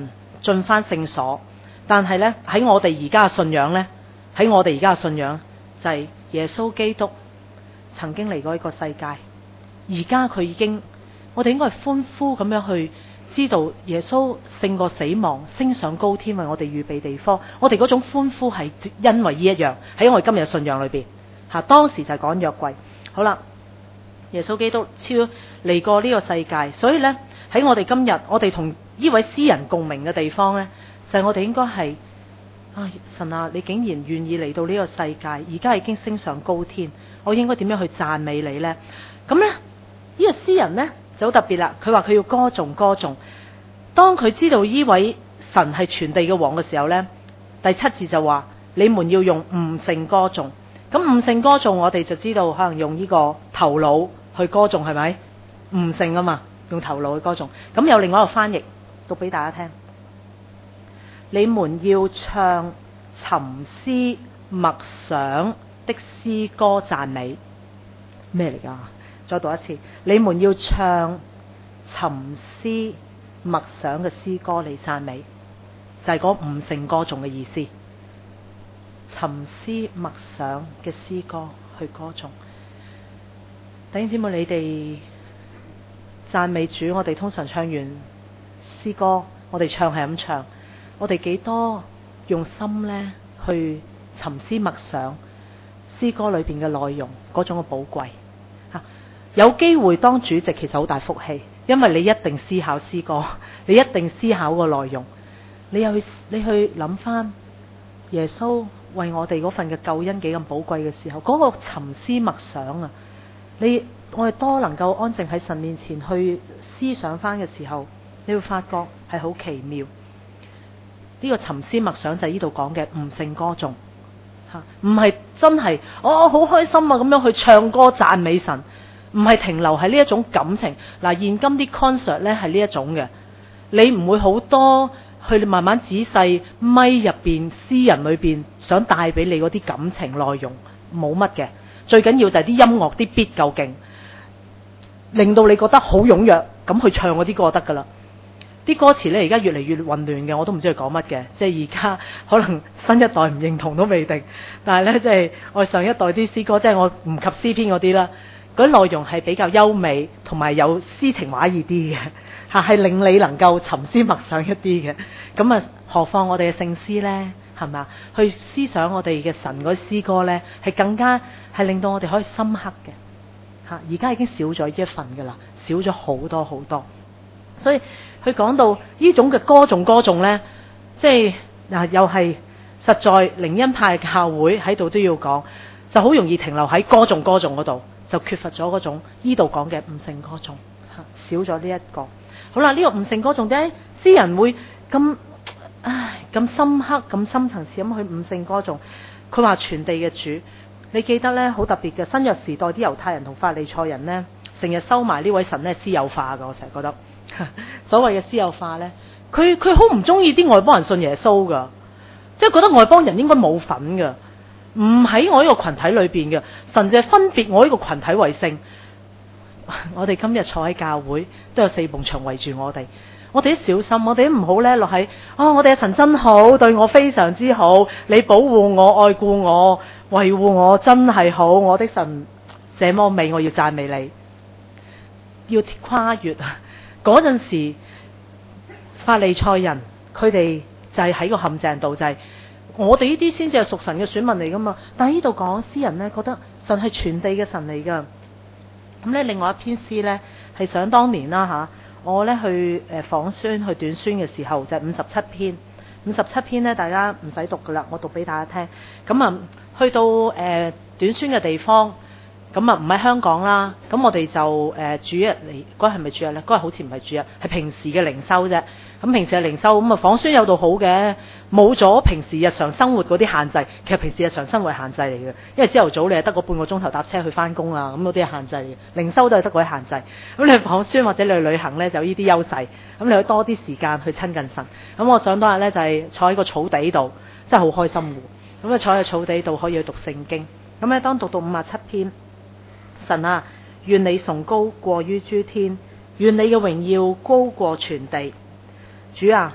進翻聖所。但係呢，喺我哋而家嘅信仰呢，喺我哋而家嘅信仰就係耶穌基督曾經嚟過呢個世界，而家佢已經，我哋應該係歡呼咁樣去知道耶穌勝過死亡，升上高天為我哋預備地方。我哋嗰種歡呼係因為呢一樣，喺我哋今日嘅信仰裏邊吓，當時就係講約櫃。好啦，耶穌基督超嚟過呢個世界，所以呢，喺我哋今日，我哋同呢位詩人共鳴嘅地方呢，就係、是、我哋應該係啊，神啊，你竟然願意嚟到呢個世界，而家已經升上高天，我應該點樣去讚美你呢？咁呢，呢、呢個詩人呢就好特別啦，佢話佢要歌頌歌頌。當佢知道呢位神係全地嘅王嘅時候呢，第七節就話你們要用悟性歌頌。咁悟性歌頌我哋就知道可能用呢個頭腦去歌頌，係咪？悟性啊嘛，用頭腦去歌頌。咁有另外一個翻譯讀俾大家聽，你們要唱沉思默想的詩歌讚美。咩嚟噶？再讀一次，你們要唱沉思默想嘅詩歌嚟讚美，就係、是、嗰悟性歌頌嘅意思。沉思默想嘅詩歌去歌頌。弟兄姊妹，你哋讚美主，我哋通常唱完詩歌，我哋唱係咁唱，我哋幾多用心呢去沉思默想詩歌裏邊嘅內容，嗰種嘅寶貴。有機會當主席其實好大福氣，因為你一定思考詩歌，你一定思考個內容，你又去你去諗翻耶穌為我哋嗰份嘅救恩幾咁寶貴嘅時候，嗰、那個沉思默想啊，你我哋多能夠安靜喺神面前去思想翻嘅時候，你會發覺係好奇妙。呢、這個沉思默想就係呢度講嘅悟性歌頌吓，唔係真係我好開心啊咁樣去唱歌讚美神。唔係停留喺呢一種感情。嗱，現今啲 concert 咧係呢一種嘅，你唔會好多去慢慢仔細咪入邊詩人裏邊想帶俾你嗰啲感情內容，冇乜嘅。最緊要就係啲音樂啲 beat 夠勁，令到你覺得好踴躍咁去唱嗰啲歌得噶啦。啲歌詞咧而家越嚟越混亂嘅，我都唔知佢講乜嘅。即係而家可能新一代唔認同都未定，但係咧即係我上一代啲詩歌，即係我唔及詩篇嗰啲啦。嗰啲內容係比較優美，同埋有詩情畫意啲嘅嚇，係令你能夠沉思默想一啲嘅。咁啊，何況我哋嘅聖詩呢？係咪啊？去思想我哋嘅神嗰啲詩歌呢，係更加係令到我哋可以深刻嘅嚇。而家已經少咗呢一份㗎啦，少咗好多好多。所以佢講到呢種嘅歌頌歌頌呢，即係嗱又係實在靈恩派教會喺度都要講，就好容易停留喺歌頌歌頌嗰度。就缺乏咗嗰種依度講嘅悟性歌頌，少咗呢一個。好啦，呢、這個悟性歌頌點解詩人會咁唉咁深刻、咁深層次咁去悟性歌頌？佢話全地嘅主，你記得呢？好特別嘅新約時代啲猶太人同法利賽人呢，成日收埋呢位神呢私有化㗎。我成日覺得所謂嘅私有化呢，佢佢好唔中意啲外邦人信耶穌㗎，即係覺得外邦人應該冇份㗎。唔喺我呢個群體裏邊嘅，神就係分別我呢個群體為聖。我哋今日坐喺教會都有四埲牆圍住我哋，我哋都小心，我哋都唔好咧落喺哦，我哋嘅神真好，對我非常之好，你保護我、愛顧我、維護我，真係好，我的神這麼美，我要讚美你。要跨越啊！嗰陣時法利賽人佢哋就係喺個陷阱度，就係、是。我哋呢啲先至係屬神嘅選民嚟噶嘛，但係呢度講詩人呢，覺得神係全地嘅神嚟噶。咁呢，另外一篇詩呢，係想當年啦吓，我呢去誒訪宣去短宣嘅時候就係五十七篇，五十七篇呢，大家唔使讀噶啦，我讀俾大家聽。咁啊去到誒、呃、短宣嘅地方，咁啊唔喺香港啦，咁我哋就誒、呃、主日嚟，嗰日係咪主日呢？嗰日好似唔係主日，係平時嘅靈修啫。咁平時嘅靈修咁啊，訪宣有度好嘅，冇咗平時日常生活嗰啲限制。其實平時日常生活係限制嚟嘅，因為朝頭早你係得嗰半個鐘頭搭車去翻工啊，咁嗰啲係限制嘅。靈修都係得嗰啲限制。咁你去訪宣或者你去旅行呢，就有呢啲優勢。咁你可以多啲時間去親近神。咁我想當日呢，就係、是、坐喺個草地度，真係好開心嘅。咁啊坐喺草地度可以去讀聖經。咁咧當讀到五十七篇，神啊，願你崇高過於諸天，願你嘅榮耀高過全地。主啊，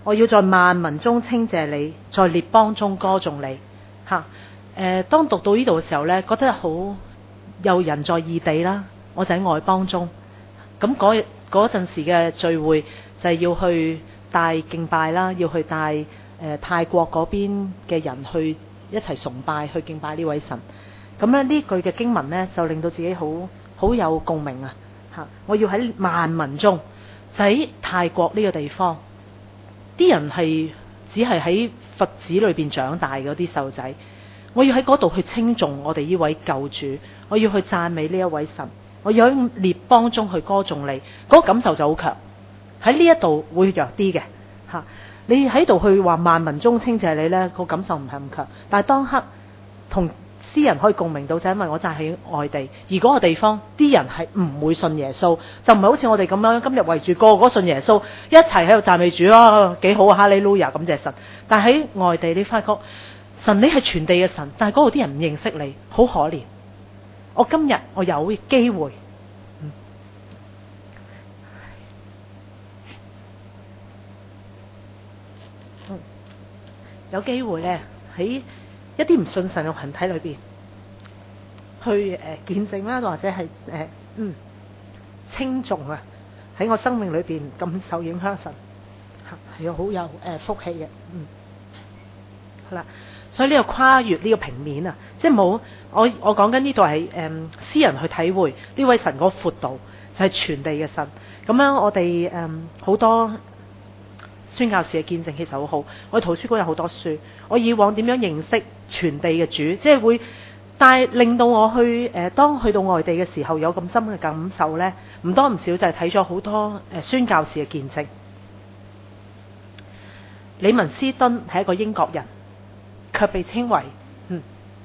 我要在萬民中稱謝你，在列邦中歌頌你。嚇、啊！誒、呃，當讀到呢度嘅時候呢，覺得好有人在異地啦，我就喺外邦中。咁嗰嗰陣時嘅聚會就係要去帶敬拜啦，要去帶誒、呃、泰國嗰邊嘅人去一齊崇拜，去敬拜呢位神。咁咧呢句嘅經文呢，就令到自己好好有共鳴啊！嚇！我要喺萬民中，就喺泰國呢個地方，啲人係只係喺佛寺裏邊長大嗰啲細路仔，我要喺嗰度去稱頌我哋呢位救主，我要去讚美呢一位神，我要喺列邦中去歌頌你，嗰個感受就好強。喺呢一度會弱啲嘅嚇，你喺度去話萬民中稱謝你呢，個感受唔係咁強。但係當刻同詩人可以共鳴到，就係因為我站喺外地，而嗰個地方啲人係唔會信耶穌，就唔係好似我哋咁樣今日圍住個個信耶穌，一齊喺度讚美主啊，幾好啊，哈利路亞，感謝神。但係喺外地你發覺神你係全地嘅神，但係嗰度啲人唔認識你，好可憐。我今日我有機會，嗯，嗯有機會咧喺一啲唔信神嘅群體裏邊，去誒、呃、見證啦，或者係誒、呃、嗯稱頌啊，喺我生命裏邊咁受影響神，係好有誒、呃、福氣嘅，嗯，好啦，所以呢個跨越呢個平面啊，即係冇我我講緊呢度係誒詩人去體會呢位神嗰個闊度，就係、是、全地嘅神。咁樣我哋誒好多宣教士嘅見證其實好好，我哋圖書館有好多書。我以往點樣認識全地嘅主，即係會帶令到我去誒、呃，當去到外地嘅時候有咁深嘅感受呢，唔多唔少就係睇咗好多誒、呃、宣教士嘅見證。李文斯敦係一個英國人，卻被稱為嗯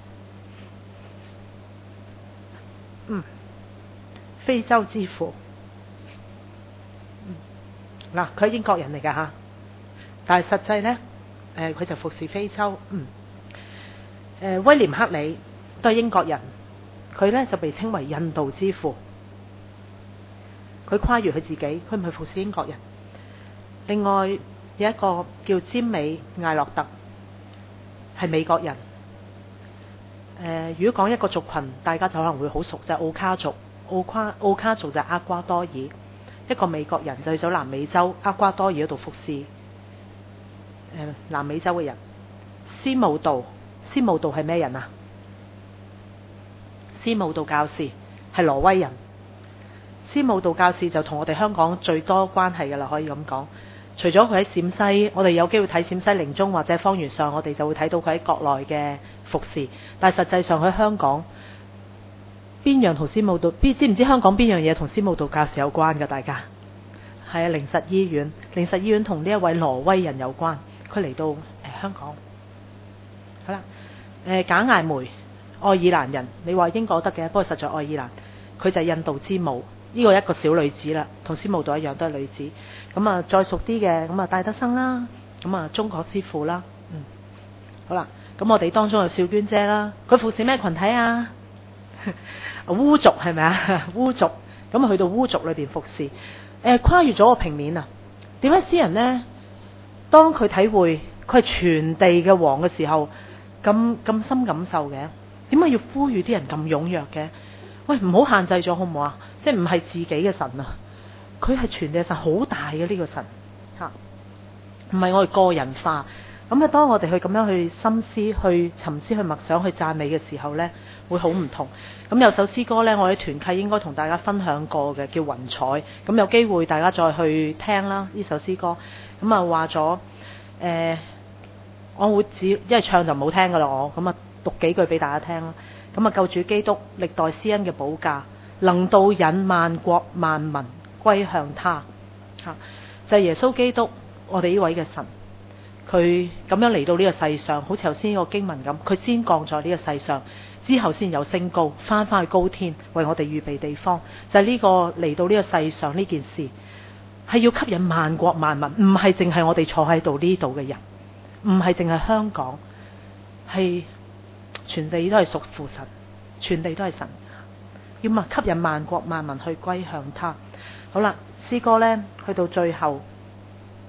嗯非洲之父。嗱、嗯，佢係英國人嚟㗎嚇。但係實際呢，誒、呃、佢就服侍非洲。嗯，誒、呃、威廉克里都係英國人，佢呢就被稱為印度之父。佢跨越佢自己，佢唔係服侍英國人。另外有一個叫詹美艾洛特，係美國人。誒、呃，如果講一個族群，大家就可能會好熟，就係、是、奧卡族。奧卡奧卡族就係厄瓜多爾，一個美國人就去咗南美洲厄瓜多爾嗰度服侍。南美洲嘅人，司務道，司務道係咩人啊？司務道教士係挪威人。司務道教士就同我哋香港最多關係㗎啦，可以咁講。除咗佢喺陝西，我哋有機會睇陝西靈蹤或者方圓上，我哋就會睇到佢喺國內嘅服侍。但係實際上喺香港，邊樣同司務道？知唔知香港邊樣嘢同司務道教士有關㗎？大家係啊，靈實醫院，靈實醫院同呢一位挪威人有關。佢嚟到誒、呃、香港，好啦，誒、呃、賈艾梅愛爾蘭人，你話英國得嘅，不過實在愛爾蘭，佢就係印度之母，呢、這個一個小女子啦，同司務道一樣都係女子。咁啊，再熟啲嘅，咁啊戴德生啦，咁啊中國之父啦，嗯，好啦，咁我哋當中有少娟姐啦，佢服侍咩群體啊？烏族係咪啊？烏族，咁啊去到烏族裏邊服侍，誒、呃、跨越咗個平面啊？點解詩人呢？當佢體會佢係全地嘅王嘅時候，咁咁深感受嘅，點解要呼籲啲人咁踴躍嘅？喂，唔好限制咗好唔好啊？即係唔係自己嘅神啊？佢係全地嘅神，好大嘅呢個神嚇，唔係我哋個人化。咁啊，當我哋去咁樣去深思、去沉思、去默想、去讚美嘅時候呢，會好唔同。咁有首詩歌呢，我喺團契應該同大家分享過嘅，叫《雲彩》。咁有機會大家再去聽啦，呢首詩歌。咁啊話咗，誒、呃，我會只因為唱就唔好聽噶啦，我咁啊讀幾句俾大家聽啦。咁啊，救主基督歷代施恩嘅寶價，能導引萬國萬民歸向他。嚇、啊，就係、是、耶穌基督，我哋呢位嘅神。佢咁樣嚟到呢個世上，好似頭先個經文咁，佢先降在呢個世上，之後先有升高，翻返去高天，為我哋預備地方。就係、是、呢個嚟到呢個世上呢件事，係要吸引萬國萬民，唔係淨係我哋坐喺度呢度嘅人，唔係淨係香港，係全地都係屬乎神，全地都係神，要嘛吸引萬國萬民去歸向他。好啦，詩歌呢，去到最後。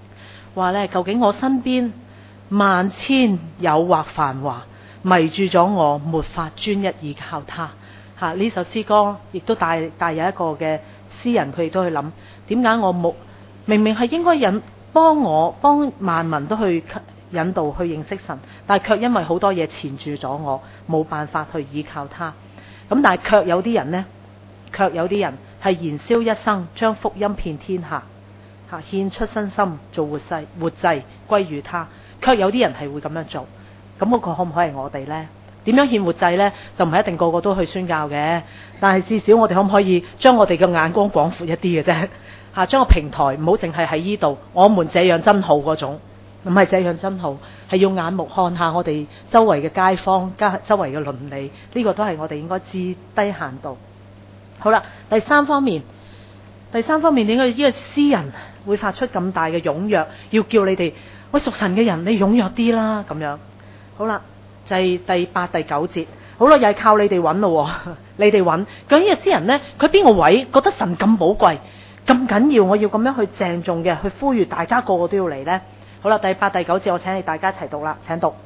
話呢，究竟我身邊萬千誘惑繁華，迷住咗我，沒法專一依靠他。吓，呢首詩歌亦都帶帶有一個嘅詩人，佢亦都去諗，點解我冇明明係應該引幫我幫萬民都去引導去認識神，但係卻因為好多嘢纏住咗我，冇辦法去依靠他。咁但係卻有啲人呢，卻有啲人係燃燒一生，將福音遍天下，吓，獻出身心做活祭活祭歸於他。卻有啲人係會咁樣做，咁嗰個可唔可以係我哋呢？點樣獻活祭呢？就唔係一定個個都去宣教嘅，但係至少我哋可唔可以將我哋嘅眼光廣闊一啲嘅啫？吓，將個平台唔好淨係喺呢度，我們這樣真好嗰種，唔係這樣真好，係要眼目看下我哋周圍嘅街坊、加周圍嘅鄰里，呢個都係我哋應該至低限度。好啦，第三方面，第三方面點解呢個詩人會發出咁大嘅踴躍，要叫你哋喂屬神嘅人，你踴躍啲啦咁樣。好啦。就係第八、第九節，好啦，又係靠你哋揾咯，你哋揾。究竟呢個詩人呢，佢邊個位覺得神咁寶貴、咁緊要，我要咁樣去鄭重嘅去呼籲大家個個都要嚟呢？好啦，第八、第九節，我請你大家一齊讀啦，請讀。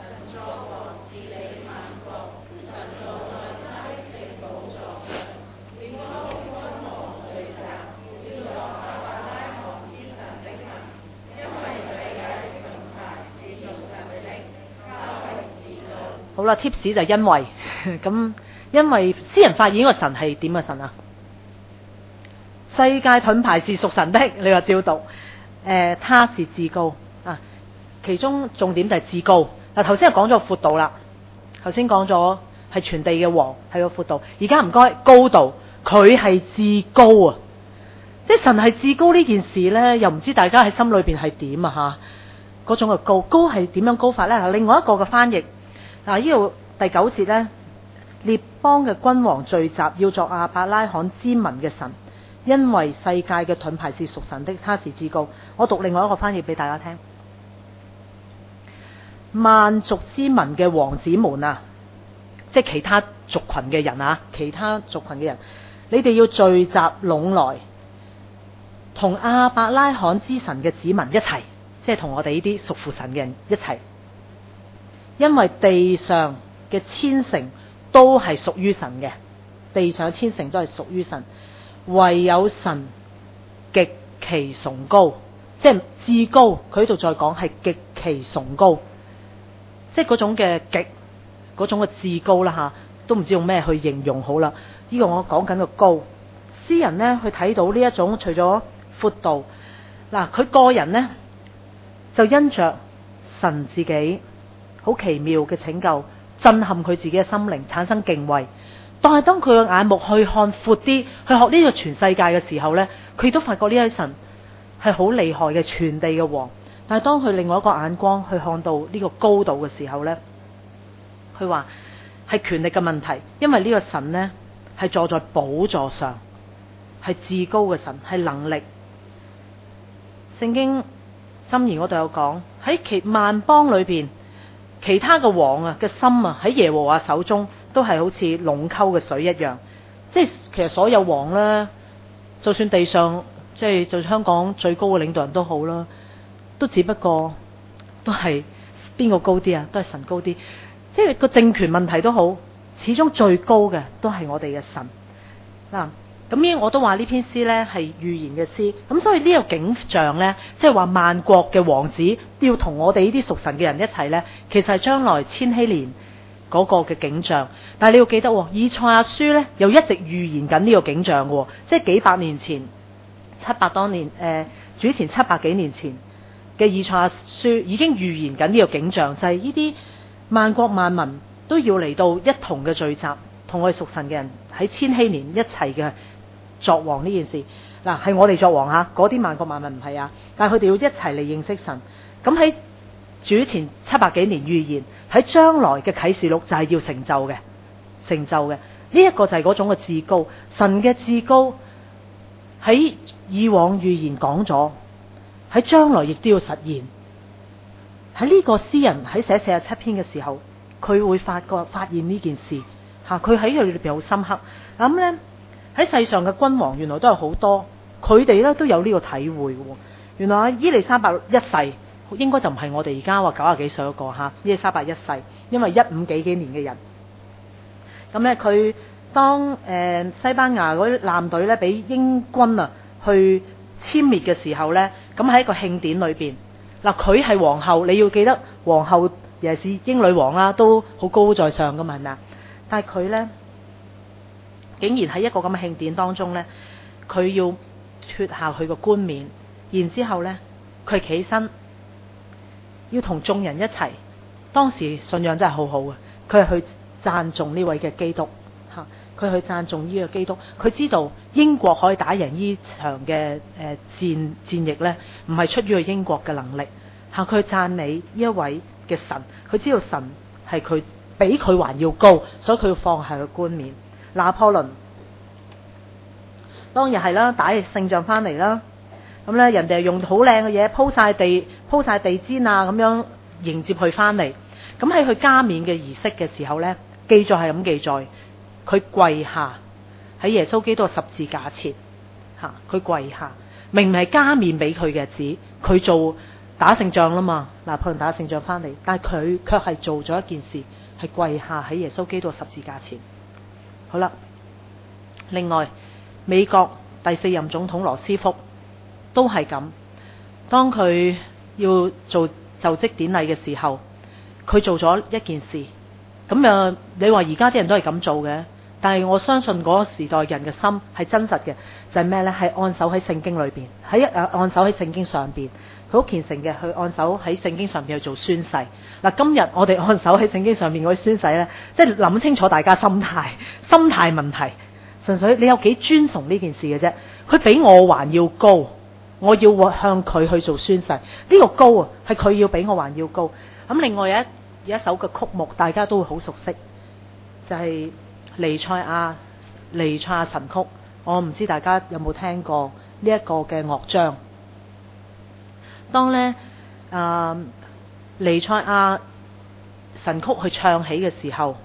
好啦，tips 就因為咁，因為詩人發現呢個神係點嘅神啊？世界盾牌是屬神的，你話照讀。誒、呃，他是至高啊，其中重點就係至高。嗱，頭先係講咗闊度啦，頭先講咗係全地嘅王係個闊度，而家唔該高度，佢係至高啊！即係神係至高呢件事呢，又唔知大家喺心裏邊係點啊？吓，嗰種嘅高，高係點樣高法呢？另外一個嘅翻譯。嗱，呢度第九節呢，列邦嘅君王聚集，要作亞伯拉罕之民嘅神，因為世界嘅盾牌是屬神的，他是至高。我讀另外一個翻譯俾大家聽：萬族之民嘅王子們啊，即係其他族群嘅人啊，其他族群嘅人，你哋要聚集攏來，同亞伯拉罕之神嘅子民一齊，即係同我哋呢啲屬乎神嘅人一齊。因為地上嘅千城都係屬於神嘅，地上千城都係屬於神，唯有神極其崇高，即係至高。佢喺度再講係極其崇高，即係嗰種嘅極，嗰種嘅至高啦吓，都唔知用咩去形容好啦。呢個我講緊個高，詩人呢，去睇到呢一種除咗闊度，嗱，佢個人呢，就因着神自己好奇妙嘅拯救，震撼佢自己嘅心靈，產生敬畏。但係當佢嘅眼目去看闊啲，去學呢個全世界嘅時候呢，佢都發覺呢位神係好厲害嘅，全地嘅王。但係當佢另外一個眼光去看到呢個高度嘅時候呢，佢話係權力嘅問題，因為呢個神呢係坐在寶座上，係至高嘅神，係能力。聖經箴言嗰度有講，喺其萬邦裏邊，其他嘅王啊嘅心啊喺耶和華手中都係好似隴溝嘅水一樣。即係其實所有王呢，就算地上即係就香港最高嘅領導人都好啦，都只不過都係邊個高啲啊？都係神高啲。即係個政權問題都好，始終最高嘅都係我哋嘅神嗱。咁呢，我都話呢篇詩呢係預言嘅詩，咁所以呢個景象呢，即係話萬國嘅王子要同我哋呢啲屬神嘅人一齊呢，其實係將來千禧年嗰個嘅景象。但係你要記得，以賽亞書呢又一直預言緊呢個景象嘅，即係幾百年前，七百多年誒、呃，主前七百幾年前嘅以賽亞書已經預言緊呢個景象，就係呢啲萬國萬民都要嚟到一同嘅聚集，同我哋屬神嘅人喺千禧年一齊嘅作王呢件事。嗱，係我哋作王吓，嗰啲萬國萬民唔係啊，但係佢哋要一齊嚟認識神。咁喺主前七百幾年預言，喺將來嘅啟示錄就係要成就嘅，成就嘅呢一個就係嗰種嘅至高，神嘅至高喺以往預言講咗，喺將來亦都要實現。喺呢個詩人喺寫四十七篇嘅時候，佢會發覺發現呢件事吓，佢喺佢裏邊好深刻。咁呢，喺世上嘅君王原來都有好多，佢哋咧都有呢個體會嘅。 原來伊麗莎白一世應該就唔係我哋而家話九十幾歲嗰個嚇，伊麗莎白一世，因為一五幾幾年嘅人。咁咧佢當誒、呃、西班牙嗰啲艦隊咧俾英軍啊去殲滅嘅時候咧，咁喺一個慶典裏邊，嗱佢係皇后，你要記得皇后尤其是英女王啦，都好高在上噶嘛，係咪啊？但係佢咧竟然喺一個咁嘅慶典當中咧，佢要脫下佢個冠冕，然之後咧佢企起身要同眾人一齊，當時信仰真係好好嘅，佢係去讚頌呢位嘅基督嚇，佢去讚頌呢個基督。佢知道英國可以打贏呢場嘅誒戰戰役咧，唔係出於佢英國嘅能力嚇，佢讚美呢一位嘅神，佢知道神係佢比佢還要高，所以佢要放下個冠冕。拿破崙當日係啦，打勝仗翻嚟啦，咁咧人哋用好靚嘅嘢鋪晒地鋪晒地氈啊，咁樣迎接佢翻嚟。咁喺佢加冕嘅儀式嘅時候咧，記載係咁記載，佢跪下喺耶穌基督十字架前嚇，佢跪下，明明係加冕俾佢嘅子，佢做打勝仗啦嘛，拿破崙打勝仗翻嚟，但係佢卻係做咗一件事，係跪下喺耶穌基督十字架前。好啦，另外美國第四任總統羅斯福都係咁，當佢要做就職典禮嘅時候，佢做咗一件事。咁啊，你話而家啲人都係咁做嘅，但係我相信嗰個時代人嘅心係真實嘅，就係咩呢？係按手喺聖經裏邊，喺誒按手喺聖經上邊，佢好虔誠嘅去按手喺聖經上邊去做宣誓。嗱，今日我哋按手喺聖經上面嗰啲宣誓呢，即係諗清楚大家心態，心態問題，純粹你有幾尊崇呢件事嘅啫。佢比我還要高，我要向佢去做宣誓，呢、這個高啊，係佢要比我還要高。咁另外有一有一首嘅曲目，大家都會好熟悉，就係、是、彌賽亞彌賽亞神曲。我唔知大家有冇聽過呢一個嘅樂章。當呢誒彌賽亞神曲去唱起嘅時候，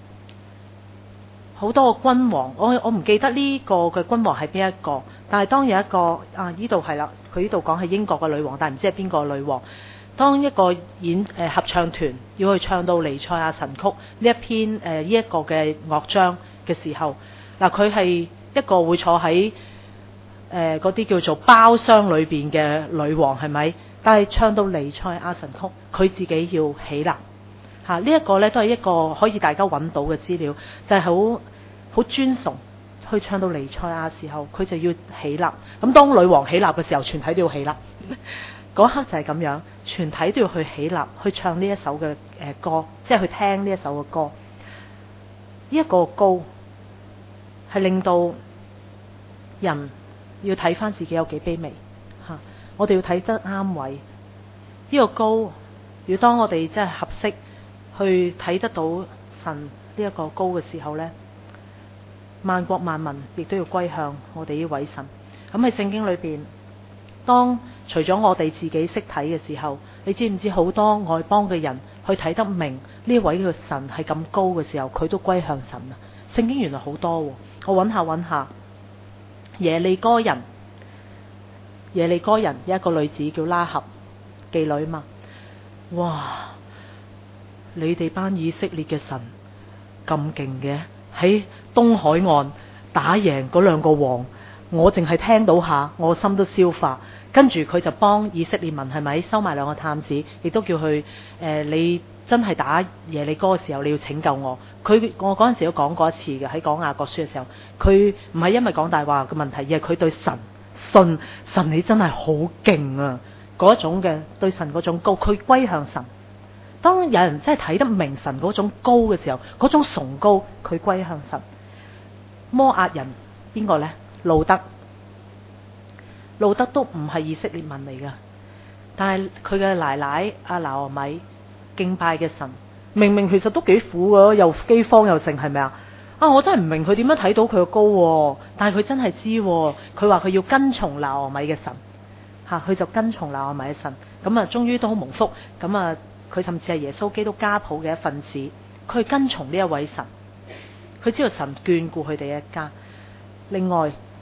好多個君王，我我唔記得呢個嘅君王係邊一個，但係當有一個啊，呢度係啦，佢呢度講係英國嘅女王，但係唔知係邊個女王。當一個演誒、呃、合唱團要去唱到彌賽亞神曲呢一篇誒呢一個嘅樂章嘅時候，嗱佢係一個會坐喺誒嗰啲叫做包廂裏邊嘅女王係咪？但係唱到彌賽亞神曲，佢自己要起立嚇，啊這個、呢一個咧都係一個可以大家揾到嘅資料，就係好好尊崇去唱到彌賽亞時候，佢就要起立。咁當女王起立嘅時候，全體都要起立。嗰刻就係咁樣，全體都要去起立，去唱呢一首嘅誒歌，即係去聽呢一首嘅歌。呢、這、一個高係令到人要睇翻自己有幾卑微嚇、啊，我哋要睇得啱位。呢、這個高，如果當我哋真係合適去睇得到神呢一個高嘅時候呢，萬國萬民亦都要歸向我哋呢位神。咁喺聖經裏邊，當除咗我哋自己識睇嘅時候，你知唔知好多外邦嘅人去睇得明呢位嘅神係咁高嘅時候，佢都歸向神啊！聖經原來好多、哦，我揾下揾下，耶利哥人，耶利哥人有一個女子叫拉合妓女嘛，哇！你哋班以色列嘅神咁勁嘅，喺東海岸打贏嗰兩個王，我淨係聽到下，我心都消化。跟住佢就幫以色列民係咪收埋兩個探子，亦都叫佢誒、呃，你真係打耶利哥嘅時候，你要拯救我。佢我嗰陣時都講過一次嘅，喺講雅各書嘅時候，佢唔係因為講大話嘅問題，而係佢對神信神，你真係好勁啊！嗰種嘅對神嗰種高，佢歸向神。當有人真係睇得明神嗰種高嘅時候，嗰種崇高，佢歸向神。摩押人邊個呢？路德。路德都唔係以色列民嚟噶，但係佢嘅奶奶阿拿俄米敬拜嘅神，明明其實都幾苦噶，又饑荒又剩，係咪啊？啊，我真係唔明佢點樣睇到佢嘅高，但係佢真係知，佢話佢要跟從拿俄米嘅神，吓、啊、佢就跟從拿俄米嘅神，咁啊，終於都好蒙福，咁啊，佢甚至係耶穌基督家譜嘅一份子，佢跟從呢一位神，佢知道神眷顧佢哋一家。另外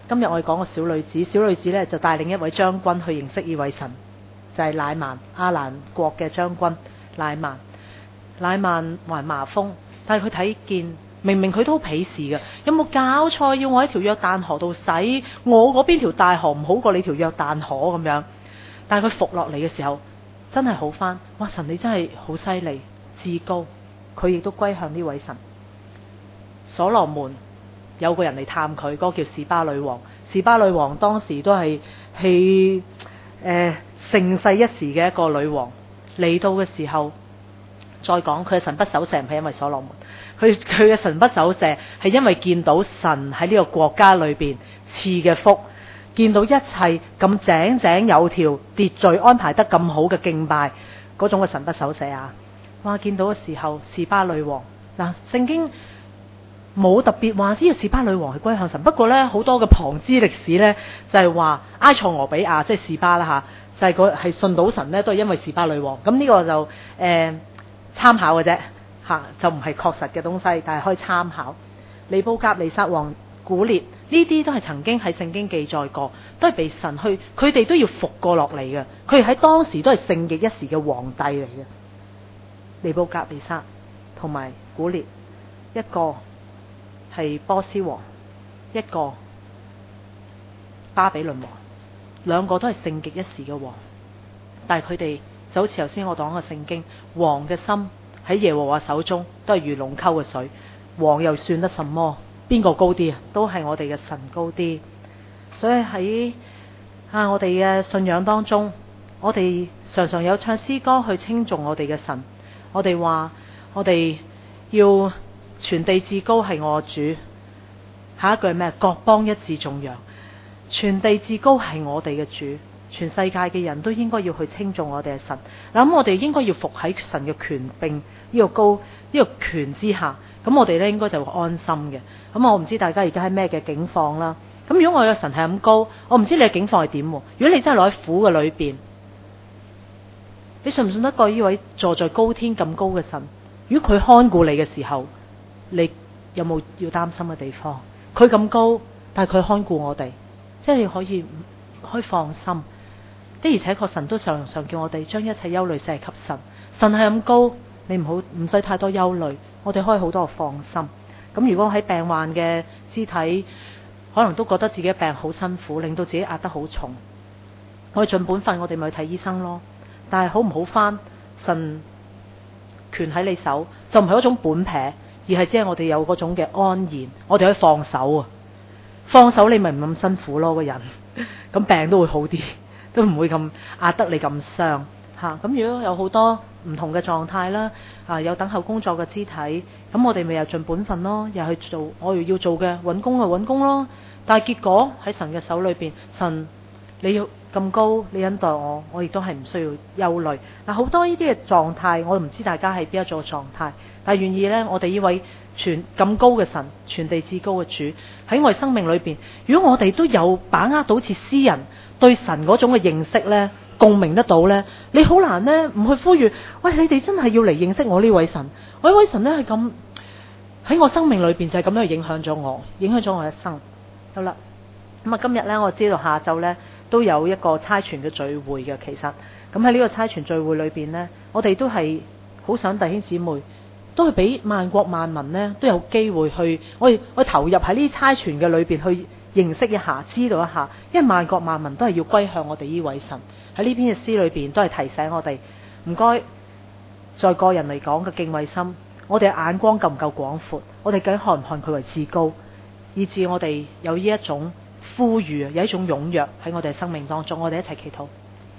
今日我哋講個小女子，小女子呢就帶領一位將軍去認識呢位神，就係、是、乃曼，亞蘭國嘅將軍乃曼。乃曼患麻風，但係佢睇見，明明佢都好鄙視嘅，有冇搞錯要我喺條約旦河度洗？我嗰邊條大河唔好過你條約旦河咁樣。但係佢服落嚟嘅時候，真係好返。哇！神你真係好犀利，至高。佢亦都歸向呢位神。所羅門有個人嚟探佢，嗰、那個叫示巴女王。示巴女王當時都係係誒盛世一時嘅一個女王。嚟到嘅時候，再講佢嘅神不守舍唔係因為所羅門，佢佢嘅神不守舍係因為見到神喺呢個國家裏邊賜嘅福，見到一切咁井井有條、秩序安排得咁好嘅敬拜，嗰種嘅神不守舍啊！哇！見到嘅時候，示巴女王嗱，聖經冇特別話呢個示巴女王係歸向神，不過呢，好多嘅旁支歷史呢，就係話埃塞俄比亞即係示巴啦吓，就係個係信到神呢，都係因為示巴女王。咁呢個就誒。呃參考嘅啫，吓就唔係確實嘅東西，但係可以參考。尼布甲尼撒王古列呢啲都係曾經喺聖經記載過，都係被神去，佢哋都要服過落嚟嘅。佢哋喺當時都係盛極一時嘅皇帝嚟嘅。尼布甲尼撒同埋古列，一個係波斯王，一個巴比倫王，兩個都係盛極一時嘅王，但係佢哋。就好似頭先我講嘅聖經，王嘅心喺耶和華手中都係如龍溝嘅水，王又算得什麼？邊個高啲啊？都係我哋嘅神高啲。所以喺啊我哋嘅信仰當中，我哋常常有唱詩歌去稱頌我哋嘅神。我哋話我哋要全地至高係我主。下一句係咩？各邦一致頌揚，全地至高係我哋嘅主。全世界嘅人都應該要去稱頌我哋嘅神。咁我哋應該要服喺神嘅權柄呢個高呢、這個權之下。咁我哋咧應該就會安心嘅。咁我唔知大家而家喺咩嘅境況啦。咁如果我嘅神係咁高，我唔知你嘅境況係點。如果你真係落喺苦嘅裏邊，你信唔信得過呢位坐在高天咁高嘅神？如果佢看顧你嘅時候，你有冇要擔心嘅地方？佢咁高，但係佢看顧我哋，即係你可以可以放心。的而且確神都常常叫我哋將一切憂慮卸給神。神係咁高，你唔好唔使太多憂慮，我哋可以好多放心。咁如果喺病患嘅肢體，可能都覺得自己病好辛苦，令到自己壓得好重，我哋盡本分，我哋咪去睇醫生咯。但係好唔好返，神權喺你手，就唔係嗰種本撇，而係即係我哋有嗰種嘅安然，我哋可以放手啊！放手你咪唔咁辛苦咯，個人咁病都會好啲。都唔會咁壓得你咁傷嚇。咁、啊、如果有好多唔同嘅狀態啦，啊有等候工作嘅肢體，咁我哋咪又盡本分咯，又去做我哋要做嘅，揾工就揾工咯。但係結果喺神嘅手裏邊，神你要咁高，你恩待我，我亦都係唔需要憂慮。嗱、啊、好多呢啲嘅狀態，我唔知大家係邊一種狀態，但係願意呢，我哋呢位全咁高嘅神，全地至高嘅主喺我哋生命裏邊，如果我哋都有把握到似詩人對神嗰種嘅認識呢，共鳴得到呢，你好難呢唔去呼籲，喂，你哋真係要嚟認識我呢位神，我呢位神呢係咁喺我生命裏邊就係咁樣影響咗我，影響咗我一生。好啦，咁啊今日呢，我知道下晝呢都有一個差傳嘅聚會嘅，其實咁喺呢個差傳聚會裏邊呢，我哋都係好想弟兄姊妹都係俾萬國萬民呢都有機會去，我哋我投入喺呢差傳嘅裏邊去認識一下，知道一下，因為萬國萬民都係要歸向我哋呢位神。喺呢篇嘅詩裏邊都係提醒我哋，唔該，在個人嚟講嘅敬畏心，我哋眼光夠唔夠廣闊？我哋究竟看唔看佢為至高，以致我哋有呢一種呼籲，有一種踴躍喺我哋生命當中。我哋一齊祈禱。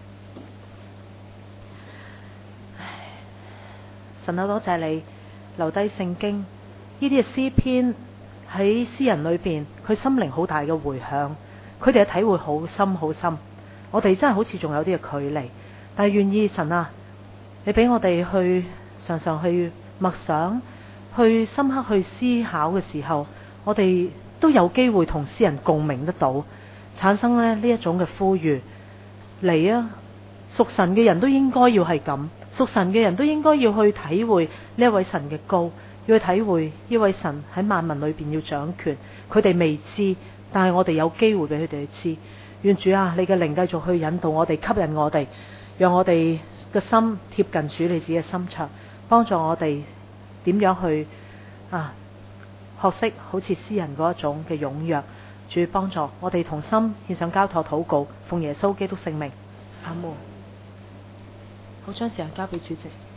神啊，多謝你留低聖經呢啲嘅詩篇。喺詩人裏邊，佢心靈好大嘅回響，佢哋嘅體會好深好深。我哋真係好似仲有啲嘅距離，但係願意神啊，你俾我哋去常常去默想，去深刻去思考嘅時候，我哋都有機會同詩人共鳴得到，產生咧呢一種嘅呼籲嚟啊！屬神嘅人都應該要係咁，屬神嘅人都應該要去體會呢一位神嘅高。要去體會呢位神喺萬民裏邊要掌權，佢哋未知， 但係我哋有機會俾佢哋去知。願主啊，你嘅靈繼續去引導我哋，吸引我哋，讓我哋嘅心貼近主你自己嘅心腸，幫助我哋點樣去啊學識好似詩人嗰一種嘅踴躍。主幫助我哋同心獻上交託禱告，奉耶穌基督聖名，阿門。好，將時間交俾主席。